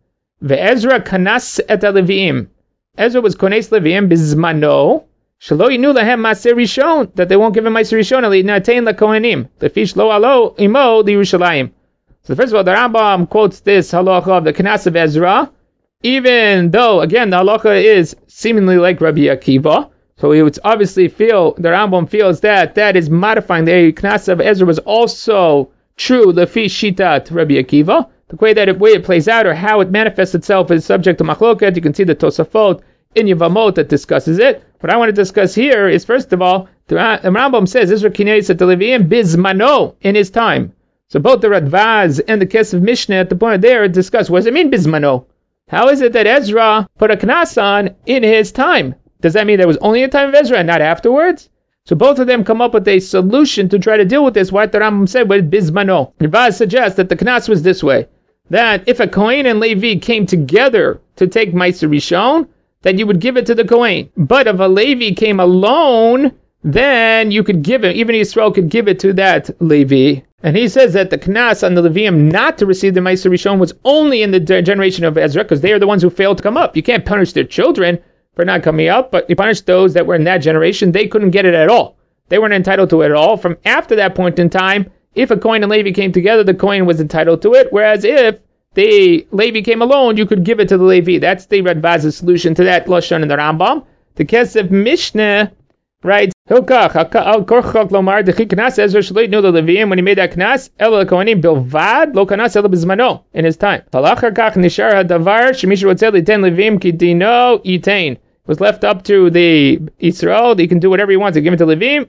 Ve'ezra kanas et Leviim. Ezra was kones Leviim bizmano. Shelo yinu lahem maser rishon, that they won't give him maser rishon ali natein lakohanim. Lefish lo alo imo the Yerushalayim. So first of all, the Rambam quotes this halacha of the kanas of Ezra, even though again the halacha is seemingly like Rabbi Akiva. So he would obviously feel, the Rambam feels that that is modifying the kanas of Ezra was also true lefi shitat Rabbi Akiva. The way that it, way it plays out or how it manifests itself is subject to machloket. You can see the Tosafot in Yevamot that discusses it. What I want to discuss here is, first of all, the Rambam says Ezra kines et Leviim bizmano, in his time. So both the Radvaz and the Kesef Mishnah at the point there discuss what does it mean bizmano? How is it that Ezra put a knas on in his time? Does that mean there was only a time of Ezra and not afterwards? So both of them come up with a solution to try to deal with this. What the Rambam said with bizmano. Radvaz suggests that the knas was this way: that if a Kohen and Levi came together to take Meiser Rishon, that you would give it to the Kohen. But if a Levi came alone, then you could give it, even Yisrael could give it to that Levi. And he says that the Knas on the Leviim not to receive the Meiser Rishon was only in the generation of Ezra, because they are the ones who failed to come up. You can't punish their children for not coming up, but you punish those that were in that generation. They couldn't get it at all. They weren't entitled to it at all. From after that point in time, if a Kohen and Levi came together, the Kohen was entitled to it, whereas if the Levi came alone, you could give it to the Levi. That's the Radvaz's solution to that Lashon in the Rambam. The Kesef Mishnah writes, Hilkach, al korchok lomar, dechi knas Ezra shelo yitnu leLeviim, when he made that knas, el kohanim bilvad, lo knas el bizmano, in his time. Halachar kach nishar hadavar, shemishu rotzeh liten Leviim ki dino yitain. It was left up to the Yisrael. He can do whatever he wants to give it to Levim.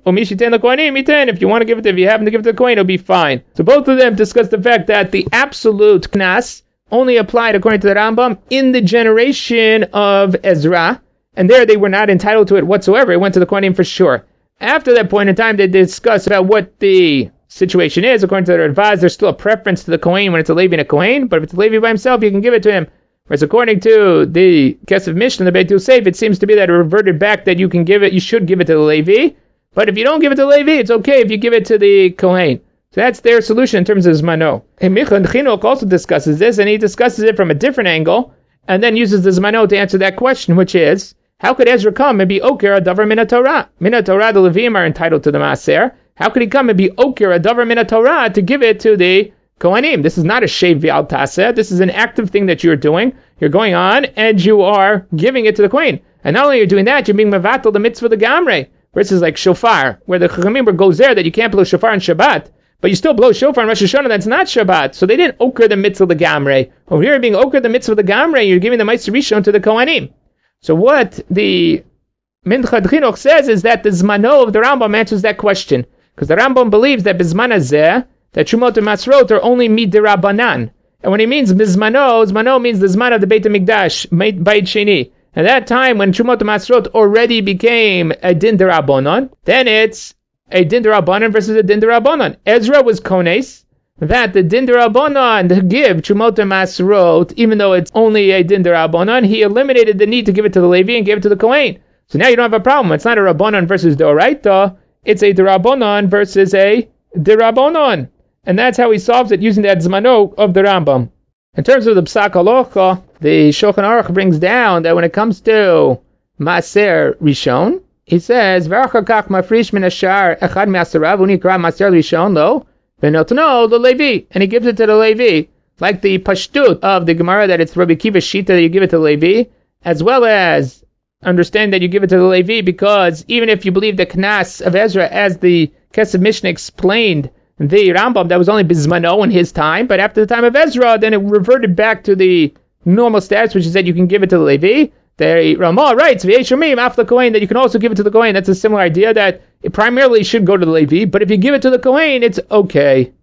If you want to give it to, if you happen to give it to the Kohen, it'll be fine. So both of them discuss the fact that the absolute knas only applied, according to the Rambam, in the generation of Ezra, and there they were not entitled to it whatsoever. It went to the Kohanim for sure. After that point in time, they discuss about what the situation is. According to the Radvaz, there's still a preference to the Kohen when it's a Levi and a Kohen, but if it's a Levi by himself, you can give it to him. Whereas according to the Kesef Mishnah, the Beit Yosef, it seems to be that it reverted back that you can give it, you should give it to the Levi. But if you don't give it to the Levi, it's okay if you give it to the Kohen. So that's their solution in terms of Zmano. And Michal Chinuch also discusses this, and he discusses it from a different angle, and then uses the Zmano to answer that question, which is, how could Ezra come and be Oker a Davar Min HaTorah? Min HaTorah, the Levim are entitled to the Maaser. How could he come and be Oker a Davar Min HaTorah to give it to the Kohanim? This is not a Shev V'al Taseh. This is an active thing that you're doing. You're going on and you are giving it to the Kohen. And not only are you doing that, you're being Mavatal the mitzvah of the Gamrei. Versus like Shofar, where the Chachamim goes there that you can't blow Shofar on Shabbat, but you still blow Shofar on Rosh Hashanah, that's not Shabbat. So they didn't Oker the mitzvah of the Gamrei. Over here, being Oker the mitzvah of the Gamrei, you're giving the Meiser Rishon to the Kohanim. So what the Minchad Chinuch says is that the Zmano of the Rambam answers that question. Because the Rambam believes that Bizman Hazeh, that Shumot and Masrot are only Midirabanan. And when he means Bizmano, Zmano means the Zman of the Beit HaMikdash, Beit Sheni. At that time, when Shumot and Masrot already became a Din Derabanan, then it's a Din Derabanan versus a Din Derabanan. Ezra was Kones, that the Din Derabanan to give Shumot and Masrot, even though it's only a Din Derabanan, he eliminated the need to give it to the Levi and gave it to the Kohen. So now you don't have a problem. It's not a Rabbanan versus Doraita, it's a Derabanan versus a Derabanan. And that's how he solves it using that Zmano of the Rambam. In terms of the Psak Halacha, the Shulchan Aruch brings down that when it comes to Maaser Rishon, he says, V'achakach mafrish min hashar echad me'asarav unikra Maaser Rishon lo v'notno the Levi, and he gives it to the Levi, like the Pashtut of the Gemara that it's Rabbi Kiva Shita that you give it to the Levi, as well as understand that you give it to the Levi because even if you believe the Knas of Ezra, as the Kesef Mishnah explained, the Rambam, that was only Bizmano in his time, but after the time of Ezra, then it reverted back to the normal status, which is that you can give it to the Levi. The Ramah writes, V'yeshomim after Kohen, that you can also give it to the Kohen. That's a similar idea that it primarily should go to the Levi, but if you give it to the Kohen, it's okay.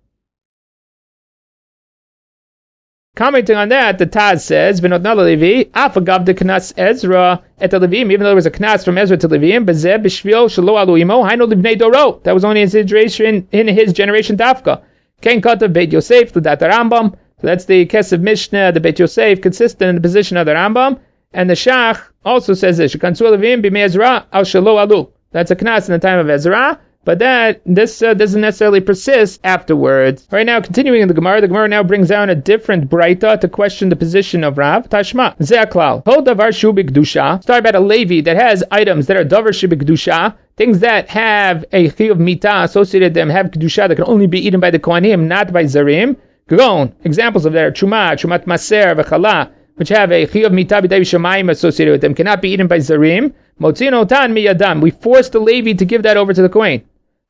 Commenting on that, the Taz says, V'notna Levi, afagav de Knas Ezra et Levim, even though there was a Knas from Ezra to Levim, Bezeh b'shvil shelo alu imo, hainu livnei doro. That was only his generation, in his generation Dafka. Ken katav Beit Yosef, the Data Rambam. So that's the Kesef Mishnah, the Beit Yosef, consistent in the position of the Rambam. And the Shach also says this, Shekansu Levim b'mei Ezra al shelo alu. That's a Knas in the time of Ezra, but that this uh, doesn't necessarily persist afterwards. All right, now continuing in the Gemara, the Gemara now brings down a different Braita to question the position of Rav. Tashma, Ze'aklal, Kol davar shu b'kedusha. Start about a Levi that has items that are davar shu b'kedusha, things that have a chiyuv mita associated with them, have kedusha that can only be eaten by the kohanim, not by zarim. Gagon, examples of that are truma, trumat maser, v'chala, which have a chiyuv mita b'day shamayim associated with them, cannot be eaten by zarim. Motzin otan miyadam. We force the Levi to give that over to the kohen.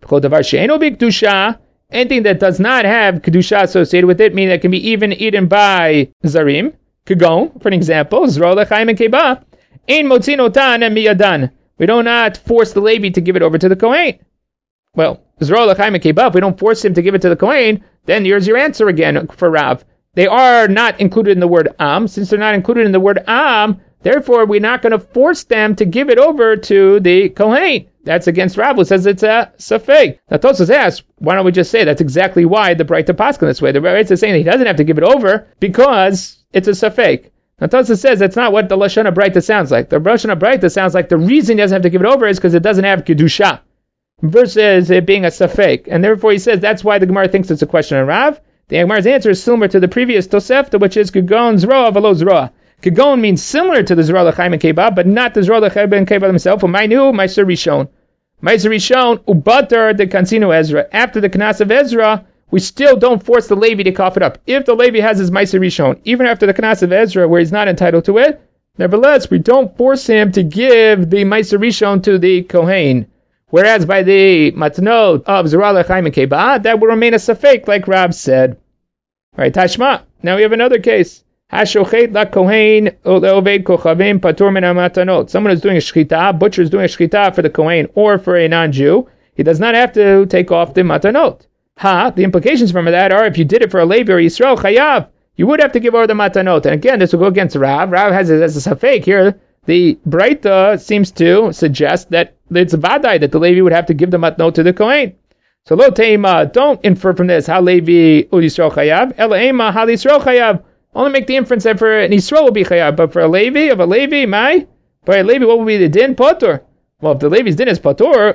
Anything that does not have kedusha associated with it, meaning that can be even eaten by zarim. Kagon, for an example, zro lechaim and keba. Ein motzin otan and miyadan. We do not force the Levi to give it over to the kohen. Well, zro lechaim and keba. If we don't force him to give it to the kohen, then here's your answer again for Rav. They are not included in the word am. Since they're not included in the word am, therefore we're not going to force them to give it over to the kohen. That's against Rav, who says it's a safek. Now Tosfos asks, why don't we just say that's exactly why the Braita paskin this way? The Braita is saying that he doesn't have to give it over because it's a safek. Now Tosfos says that's not what the Lashon HaBraita sounds like. The Lashon HaBraita sounds like the reason he doesn't have to give it over is because it doesn't have kedusha, versus it being a safek. And therefore he says that's why the Gemara thinks it's a question of Rav. The Gemara's answer is similar to the previous Tosefta, which is Kagon Zroa Velo Zroa. Kagon means similar to the Zroa L'chaim and Kebab, but not the Zroa L'chaim and Kebab himself. My new, my Meiser Rishon. Meiser Rishon, Ubatar the Kansino Ezra. After the Knas of Ezra, we still don't force the Levi to cough it up. If the Levi has his Meiser Rishon, even after the Knas of Ezra, where he's not entitled to it, nevertheless, we don't force him to give the Meiser Rishon to the Kohen. Whereas by the Matnot of Zroa L'chaim and Kebab, that will remain a safek, like Rab said. Alright, Tashma. Now we have another case. Hashochet la kohen leoved kochavim patur min hamatanot. Someone is doing a shchita, butcher is doing a shchita for the kohen or for a non-Jew. He does not have to take off the matanot. Ha, the implications from that are if you did it for a Levi or Yisrael, chayav, you would have to give over the matanot. And again, this will go against Rav. Rav has it as a safek here. The Braita seems to suggest that it's vadai that the Levi would have to give the matanot to the kohen. So lo teima, don't infer from this how Levi u Yisrael chayav. Ela ema how Yisrael chayav. Only make the inference that for an Yisrael will be chayav, but for a Levi, of a Levi, my, for a Levi, what will be the din? Potur. Well, if the Levi's din is potur,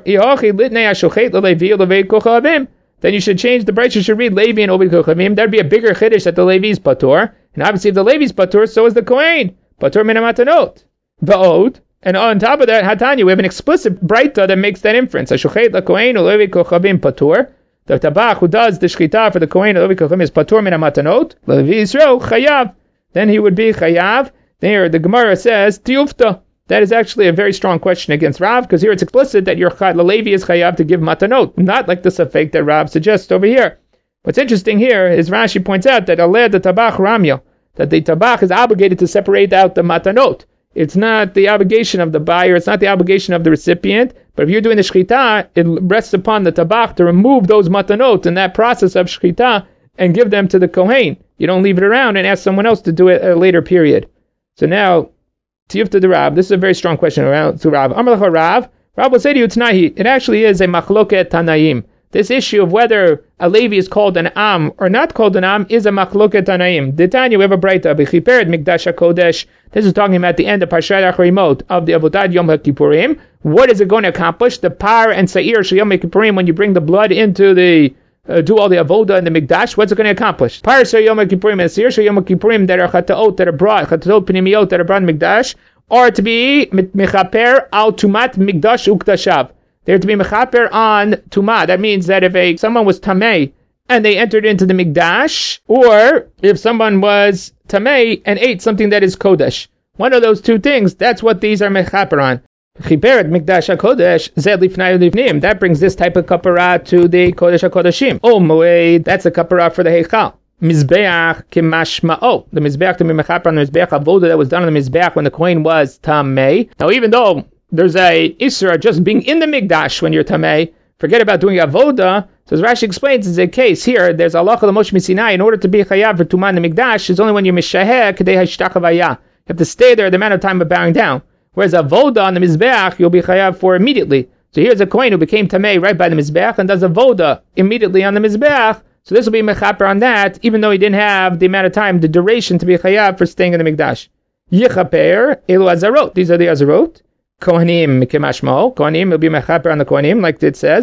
then you should change the Braita. You should read Levi and Ovid Kochavim. That'd be a bigger chiddush that the Levi is potur. And obviously, if the Levi is potur, so is the Kohen. Potur min hamatanot. Ba'od. And on top of that, Hatanya, we have an explicit Braita that makes that inference. Hashochet la Kohen Levi Kochavim patur. The tabach who does the shchita for the kohen Levi Kochavim is patur min hamatanot. Levi Yisrael chayav. Then he would be chayav. There, the Gemara says tiyufta. That is actually a very strong question against Rav, because here it's explicit that your Levi is chayav to give matanot, not like the safek that Rav suggests over here. What's interesting here is Rashi points out that aleh the tabach ramya, that the tabach is obligated to separate out the matanot. It's not the obligation of the buyer, it's not the obligation of the recipient, but if you're doing the shchita, it rests upon the tabach to remove those matanot in that process of shchita and give them to the kohen. You don't leave it around and ask someone else to do it at a later period. So now, tiyufta de Rav, this is a very strong question around to Rav. Amar lecha Rav, Rav will say to you, Tanahi, it actually is a machloket tanaim. This issue of whether a Levi is called an Am or not called an Am is a machloket tanaim. Detanya, we have a Braita, b'chiperet mikdash HaKodesh. This is talking about the end of Parshat Acharimot of the Avodat Yom HaKippurim. What is it going to accomplish? The par and Sa'ir Shel Yom HaKippurim, when you bring the blood into the, uh, do all the Avodah in the Mikdash, what's it going to accomplish? Par Shel Yom HaKippurim and Sa'ir Shel Yom HaKippurim that are Chataot, that are brought, Chataot Pnimiyot, that are brought in Mikdash, are to be Mechaper al Tumat Mikdash Uktashav. They're to be Mechaper on Tumah. That means that if a someone was Tameh and they entered into the Mikdash, or if someone was Tameh and ate something that is Kodesh. One of those two things, that's what these are Mechaper on. Chiperet Mikdash HaKodesh, Zed Lifnai Livnim. That brings this type of kapara to the Kodesh HaKodeshim. Oh, Moed, that's a kapara for the Heichal. Mizbeach Kimashma'o. The Mizbeach to be Mechaper on the Mizbeach Avodah that was done on the Mizbeach when the Kohen was Tameh. Now, even though there's a Isra just being in the Mikdash when you're Tameh, forget about doing Avodah. So as Rashi explains, it's a case here, there's Allah Moshe Misinai, in order to be Chayav for Tumah in the Mikdash, is only when you're Mishaheh Kedei Hashtachavaya. You have to stay there the amount of time of bowing down. Whereas Avodah on the Mizbeach, you'll be Chayav for immediately. So here's a Kohen who became Tameh right by the Mizbeach and does Avodah immediately on the Mizbeach. So this will be Mechaper on that, even though he didn't have the amount of time, the duration to be Chayav for staying in the Mikdash. Yichaper, Elu Azarot. These are the Azarot. Kohanim Mikimashmo. Kohanim will be Mechaper on the Kohanim, like it says.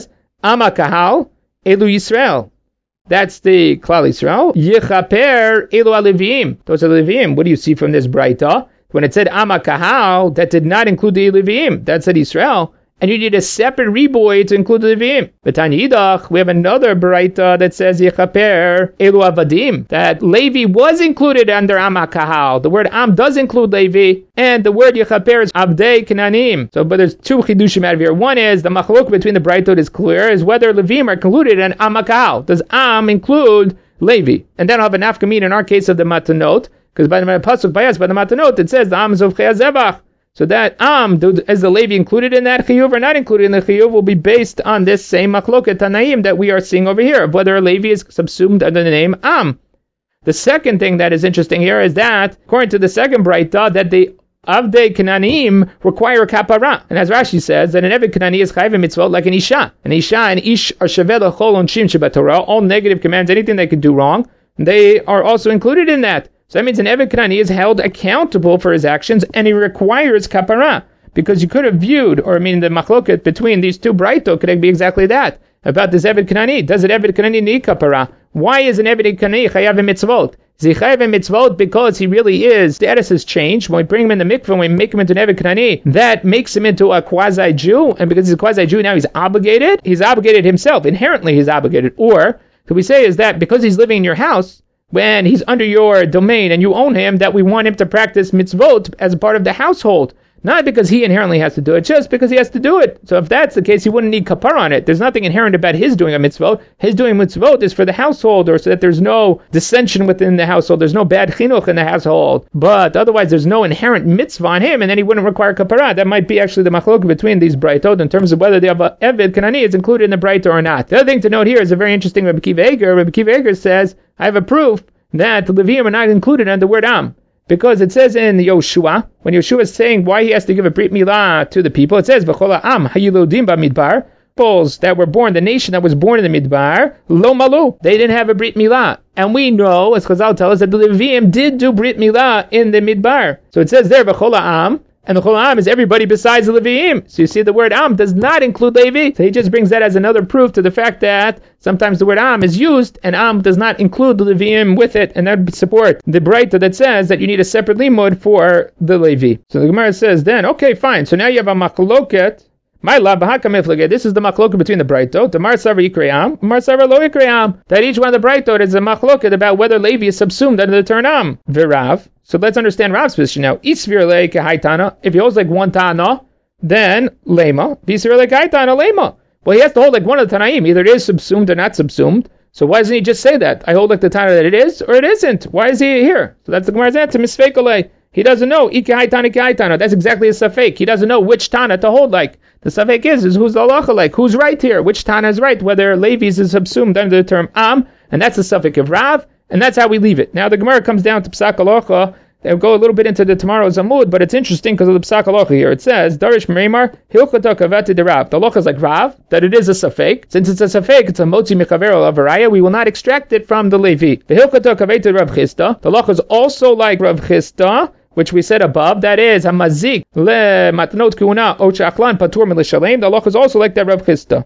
Ama kahal, elu Yisrael. That's the Klal Yisrael. Yechaper elu alevim. Those are the Levim. What do you see from this Braita? When it said Ama kahal, that did not include the Levim. That said Yisrael. And you need a separate riboy to include the Levim. But on Yidach, we have another Braita that says Yechaper elu avadim. That Levi was included under Ama kahal. The word Am does include Levi, and the word Yechaper is Avdei Kananim. So, but there's two chidushim out of here. One is the machlok between the Braitot is clear, is whether Levim are included in Ama kahal. Does Am include Levi? And then I'll have an afkamin in our case of the Matanot, because by the pasuk by us by the Matanot it says the Am is of Chayazevach. So that Am, is the Levi included in that Chiyuv or not included in the Chiyuv, will be based on this same Machloket Tanaim that we are seeing over here, of whether a Levi is subsumed under the name Am. The second thing that is interesting here is that, according to the second Braita, that the Avdei Kananim require kapara. And as Rashi says, that an Eved Kanani is chayiv mitzvot like an Isha. An Isha and Ish are shaveh l'chol onshim shebatorah, all negative commands, anything they can do wrong, they are also included in that. So that means an Eved Kanani is held accountable for his actions, and he requires kapara. Because you could have viewed, or I mean the machloket between these two Braito could be exactly that. About this Eved Kanani. Does an Eved Kanani need kapara? Why is an Eved Kanani chayav mitzvot? Is he chayav mitzvot because he really is, status has changed. When we bring him in the mikveh, when we make him into an Eved Kanani, that makes him into a quasi-Jew, and because he's a quasi-Jew, now he's obligated? He's obligated himself. Inherently he's obligated. Or, could we say is that because he's living in your house, when he's under your domain and you own him, that we want him to practice mitzvot as a part of the household. Not because he inherently has to do it, just because he has to do it. So if that's the case, he wouldn't need kapara on it. There's nothing inherent about his doing a mitzvot. His doing mitzvot is for the household, or so that there's no dissension within the household. There's no bad chinuch in the household. But otherwise, there's no inherent mitzvah on him, and then he wouldn't require kapara. That might be actually the machlok between these braitot in terms of whether the Eved Kanani is included in the braita or not. The other thing to note here is a very interesting Rabbi Kiva Eger. Rabbi Kiva Eger says, I have a proof that the Levim are not included under the word Am. Because it says in Yoshua, when Yoshua is saying why he has to give a Brit Milah to the people, it says, V'chol ha'am hayilodim ba'midbar, peoples that were born, the nation that was born in the Midbar, lo malu, they didn't have a Brit Milah. And we know, as Chazal tell us, that the Levim did do Brit Milah in the Midbar. So it says there, V'chol ha'am, and the Chol Am is everybody besides the Leviim. So you see the word Am does not include Levi. So he just brings that as another proof to the fact that sometimes the word Am is used and Am does not include the Leviim with it, and that would support the Braita that says that you need a separate limud for the Levi. So the Gemara says then, okay, fine. So now you have a machloket. My love, this is the machloket between the Braito, the Mar Savar Yikrayam, Mar Savar Lo Yikrayam. That each one of the Braito is a machloket about whether Levi is subsumed under the term Am. Virav. So let's understand Rav's position now. Isvir le haitana. If he holds like one Tana, then Lema. Isvir le haitana Lema. Well, he has to hold like one of the Tanaim. Either it is subsumed or not subsumed. So why doesn't he just say that? I hold like the Tana that it is or it isn't. Why is he here? So that's the Gemara's answer. Misfeikole. He doesn't know. Ike haitana, ike haitana. That's exactly a safek. He doesn't know which Tana to hold like. The safek is, is who's the halacha like? Who's right here? Which Tana is right? Whether Levi's is subsumed under the term Am, and that's the safek of Rav, and that's how we leave it. Now the Gemara comes down to Psak Halacha. They'll go a little bit into the tomorrow's Amud, but it's interesting because of the Psak Halacha here. It says, Darish Meimar, Hilchata Kavati de Rav. The halacha is like Rav, that it is a safek. Since it's a safek, it's a motzi mechavero of Araya, we will not extract it from the Levi. The Hilchata Kavati de Rav Chista. The halacha is also like Rav Chista, which we said above, that is, Hamazik le matnot kuna o chachlan patur milishalem. The halacha is also like that Rav Chista.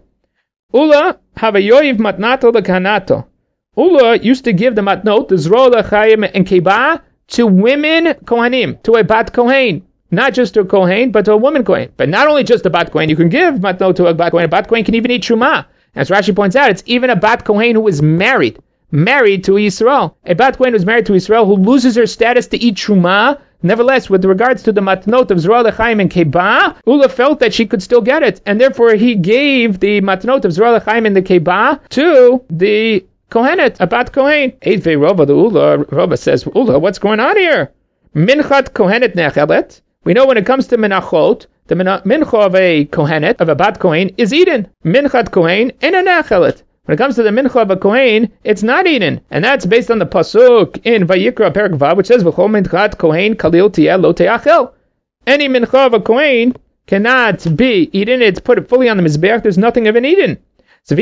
Ula havayoiv matnato lekanato. Ula used to give the matnot, the Zroa L'chaim and Keba, to women Kohanim, to a Bat Kohen. Not just to a Kohen, but to a woman Kohen. But not only just a Bat Kohen, you can give matnot to a Bat Kohen. A Bat Kohen can even eat Truma. As Rashi points out, it's even a Bat Kohen who is married. Married to Yisrael. A Bat Kohen who is married to Yisrael, who loses her status to eat Truma. Nevertheless, with regards to the matnot of Zroa L'chaim and Keba, Ula felt that she could still get it. And therefore he gave the matnot of Zroa L'chaim and the Keba to the Kohenet, a Bat Kohen. Eitvei Rova, the Ula, Rova says, Ula, what's going on here? Minchat Kohenet Nechelet. We know when it comes to Menachot, the mincha of a Kohenet, of a Bat Kohen, is eaten. Minchat Kohen, ena Nechelet. When it comes to the mincha of a Kohen, it's not eaten. And that's based on the Pasuk in Vayikra Perek Vav, which says, V'chol minchat Kohen kalil tiel lo teachel. Any mincha of a Kohen cannot be eaten. It's put fully on the Mizbeach. There's nothing of an eaten. If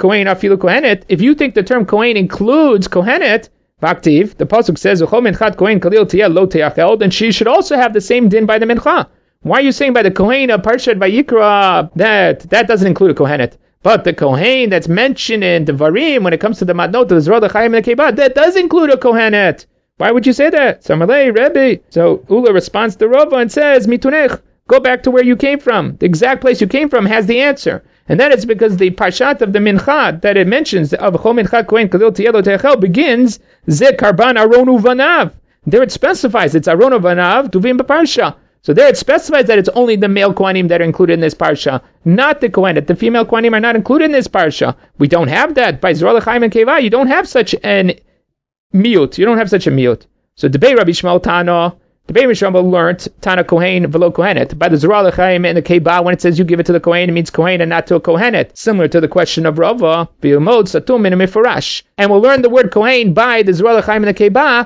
you think the term Kohen includes Kohenet, Vaktiv, the Pasuk says, then she should also have the same din by the Mincha. Why are you saying by the Kohen of Parshat Vayikra that that doesn't include a Kohenet? But the Kohen that's mentioned in Devarim, when it comes to the Matnot, the Zerah, the Chaim, and the Keiba, that does include a Kohenet. Why would you say that? Samalei, Rebbe. So Ula responds to Rava and says, Mitunech, go back to where you came from. The exact place you came from has the answer. And that is because the Parshat of the Mincha that it mentions of Chol Mincha Kohen Kadil Tielo Techel begins Ze Karban Aronu Vanav. There it specifies it's Aronu Vanav Tuvim B'Parsha. So there it specifies that it's only the male Kohanim that are included in this parsha, not the Kohenet. The female Kohanim are not included in this parsha. We don't have that. By Zerah, Chaim, and Keiva, you don't have such an miut. You don't have such a miut. So Debei Rabbi Shmuel Tana, Debei Mishrael learned Tana Kohen Velo Kohenet. By the Zerah, Chaim, and the Keiva, when it says you give it to the Kohen, it means Kohen and not to a Kohenet. Similar to the question of Rava, Bi'umod Satum in a Mifarash. And we'll learn the word Kohen by the Zerah, Chaim, and the Keiva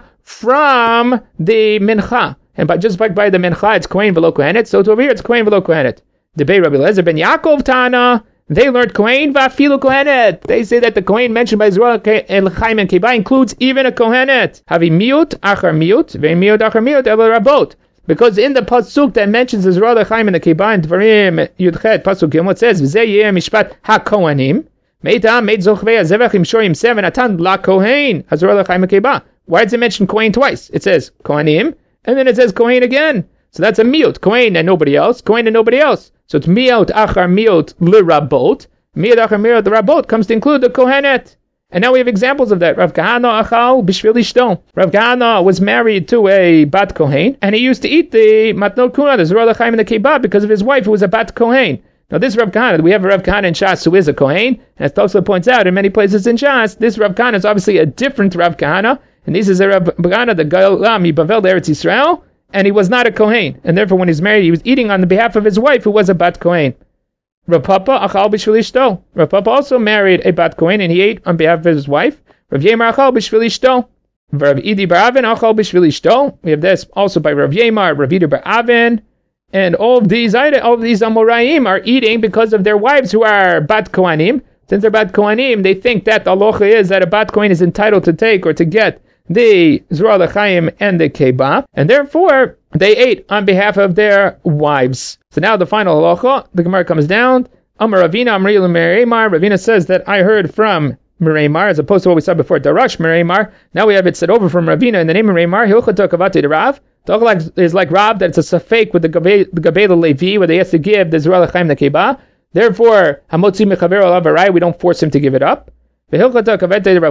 from the Mincha. And by, just like by the Mincha, it's Kohen v'lo Kohenet, so to over here, it's Kohen v'lo Kohenet. Debei Rabbi Eliezer ben Yaakov Tana, they learned Kohen v'afilu Kohenet. They say that the Kohen mentioned by Zerah, El Chaim, and Keiba includes even a Kohenet. Havi miut, achar miut, ve'im miut, achar miut, el rabot. Because in the Pasuk that mentions the Zerah, Chaim, and the Keiba, in Dvarim, Yudchet, Pasuk Gimel, it says, V'zeh yeh mishpat ha-Kohanim, meita, meit zochvei, azevach im shorim seven, atan la Kohen, ha-Zerah, Chaim, and Keiba. Why does it mention Kohen twice? It says Kohanim, and then it says Kohen again. So that's a miut. Kohen and nobody else. Kohen and nobody else. So it's miut achar miut l'rabot. Miut achar miut l'rabot comes to include the Kohenet. And now we have examples of that. Rav Kahana achal b'shvil ishto. Rav Kahana was married to a bat Kohen, and he used to eat the matnot kuna, the Zerah l'chaim and the kebab, because of his wife who was a bat Kohen. Now this Rav Kahana, we have a Rav Kahana in Shas who is a Kohen, and as Tosfos points out in many places in Shas, this Rav Kahana is obviously a different Rav Kahana. And this is a Rav Kahana, the Galam, he bavel to Eretz Yisrael, and he was not a Kohen. And therefore, when he's married, he was eating on the behalf of his wife, who was a Bat Kohen. Rav Papa, achal b'shvil ishto. Rav Papa also married a Bat Kohen, and he ate on behalf of his wife. Rav Yemar, achal b'shvil ishto. Rav Idi bar Avin, achal b'shvil ishto. We have this also by Rav Yemar, Rav Idi bar Avin. And all of these, all of these Amoraim are eating because of their wives who are Bat Kohanim. Since they're Bat Kohanim, they think that the halacha is that a Bat Kohen is entitled to take or to get the Zerah l'chaim and the Keiba, and therefore they ate on behalf of their wives. So now the final halacha, the Gemara comes down. Amar Ravina Amri l'Mereimar. Ravina says that I heard from Mereimar, as opposed to what we said before, Darash Mereimar. Now we have it said over from Ravina in the name of Mereimar. Hilchata kavati de Rav. The halacha is like Rav, that it's a safek with the Gabei Levi, where they have to give the Zerah l'chaim and the Keiba. Therefore, Hamotzi mechaver alav arai, we don't force him to give it up. As we said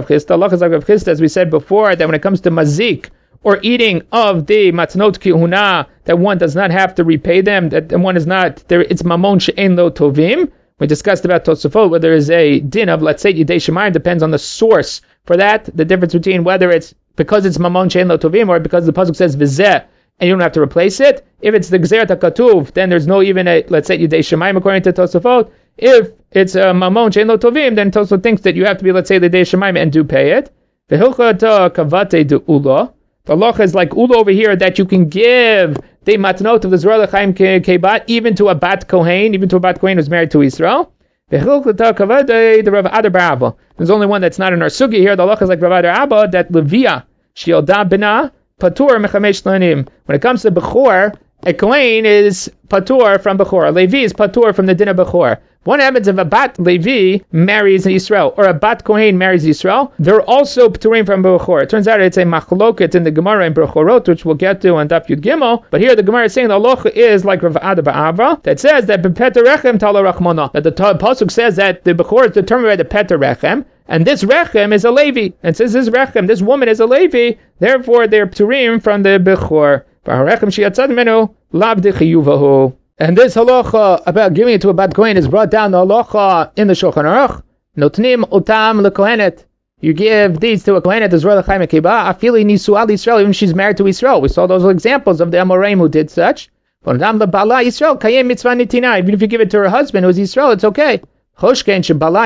before, that when it comes to mazik, or eating of the matnot kihuna, that one does not have to repay them, that one is not, there, it's mamon she'en lo tovim. We discussed about Tosafot, whether there is a din of, let's say, Yidei Shemayim, depends on the source for that, the difference between whether it's because it's mamon she'en lo tovim, or because the pasuk says vizeh, and you don't have to replace it. If it's the Gzeret HaKatuv, then there's no even a, let's say, Yidei Shemayim, according to Tosafot. If it's a mamon she'en lo tovim, then Tosafot thinks that you have to be, let's say, the Yidei Shemayim and do pay it. The hilchata kavate de ula. The halacha is like ula over here, that you can give the matnot of the Zerah l'chaim kebat even to a bat kohen, even to a bat kohen who's married to Israel. The hilchata kavate de Rav Adar bar Abba. There's only one that's not in our sugi here. The halacha is like Rav Adar Abba, that Levia she'yoda bina patur mechamesh lanim. When it comes to bechor, a kohen is patur from bechor. A Levi is patur from the din of bechor. What happens if a bat Levi marries Israel, or a bat Kohen marries Israel? They're also pturim from Bechor. It turns out it's a machloket in the Gemara in Bechorot, which we'll get to on Daf Yud Gimel. But here the Gemara is saying the halacha is like Rav Ada ba'Ava, that says that bepeter rechem tala rachmana, that the pasuk says that the Bechor is determined by the peter rechem, and this rechem is a Levi, and since this rechem, this woman is a Levi, therefore they're pturim from the Bechor. V'harechem sheyatzad menu lav dechiyuvahu. And this halacha about giving it to a bat kohen is brought down the halacha in the Shulchan Aruch. Notnim utam lekohenet. You give these to a kohenet, the Zerah l'chaim and keiba, afili nisu al Yisrael, even she's married to Israel. We saw those examples of the Amoraim who did such. Even if you give it to her husband who's Israel, it's okay. And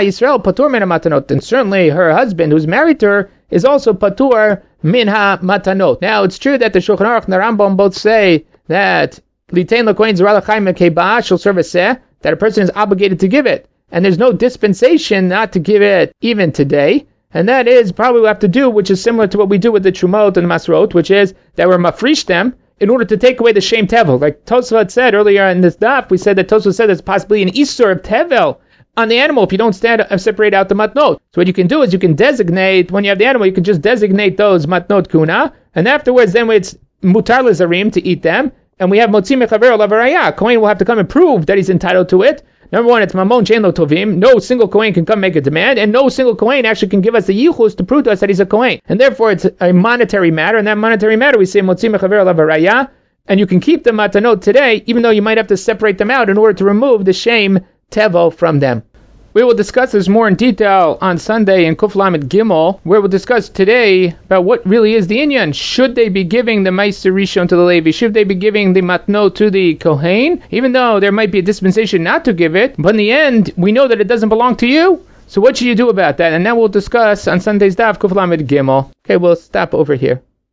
certainly her husband who's married to her is also patur minha matanot. Now it's true that the Shulchan Aruch and the Rambam both say that Litain l'kohen Zerah l'chaim keiba shall serve as seh, that a person is obligated to give it, and there's no dispensation not to give it even today, and that is probably what we have to do, which is similar to what we do with the Trumot and the Masrot, which is that we're mafrish them in order to take away the shame tevel. Like Tosfot said earlier in this daf, we said that Tosfot said there's possibly an isur of tevel on the animal if you don't stand uh, separate out the matnot. So what you can do is you can designate, when you have the animal, you can just designate those matnot kuna, and afterwards then it's mutar lezarim to eat them, and we have motzi mechaver lavaraya. Kohen will have to come and prove that he's entitled to it. Number one, it's mamon shein lo tovim. No single Kohen can come make a demand, and no single Kohen actually can give us the yichus to prove to us that he's a Kohen. And therefore, it's a monetary matter, and that monetary matter we say motzi mechaver lavaraya, and you can keep the matanot today, even though you might have to separate them out in order to remove the shame tevel from them. We will discuss this more in detail on Sunday in Kuf Lamed Gimel, where we'll discuss today about what really is the inyan. Should they be giving the Meiser Rishon to the Levi? Should they be giving the Matno to the Kohen? Even though there might be a dispensation not to give it, but in the end, we know that it doesn't belong to you. So what should you do about that? And then we'll discuss on Sunday's Daf Kuf Lamed Gimel. Okay, we'll stop over here.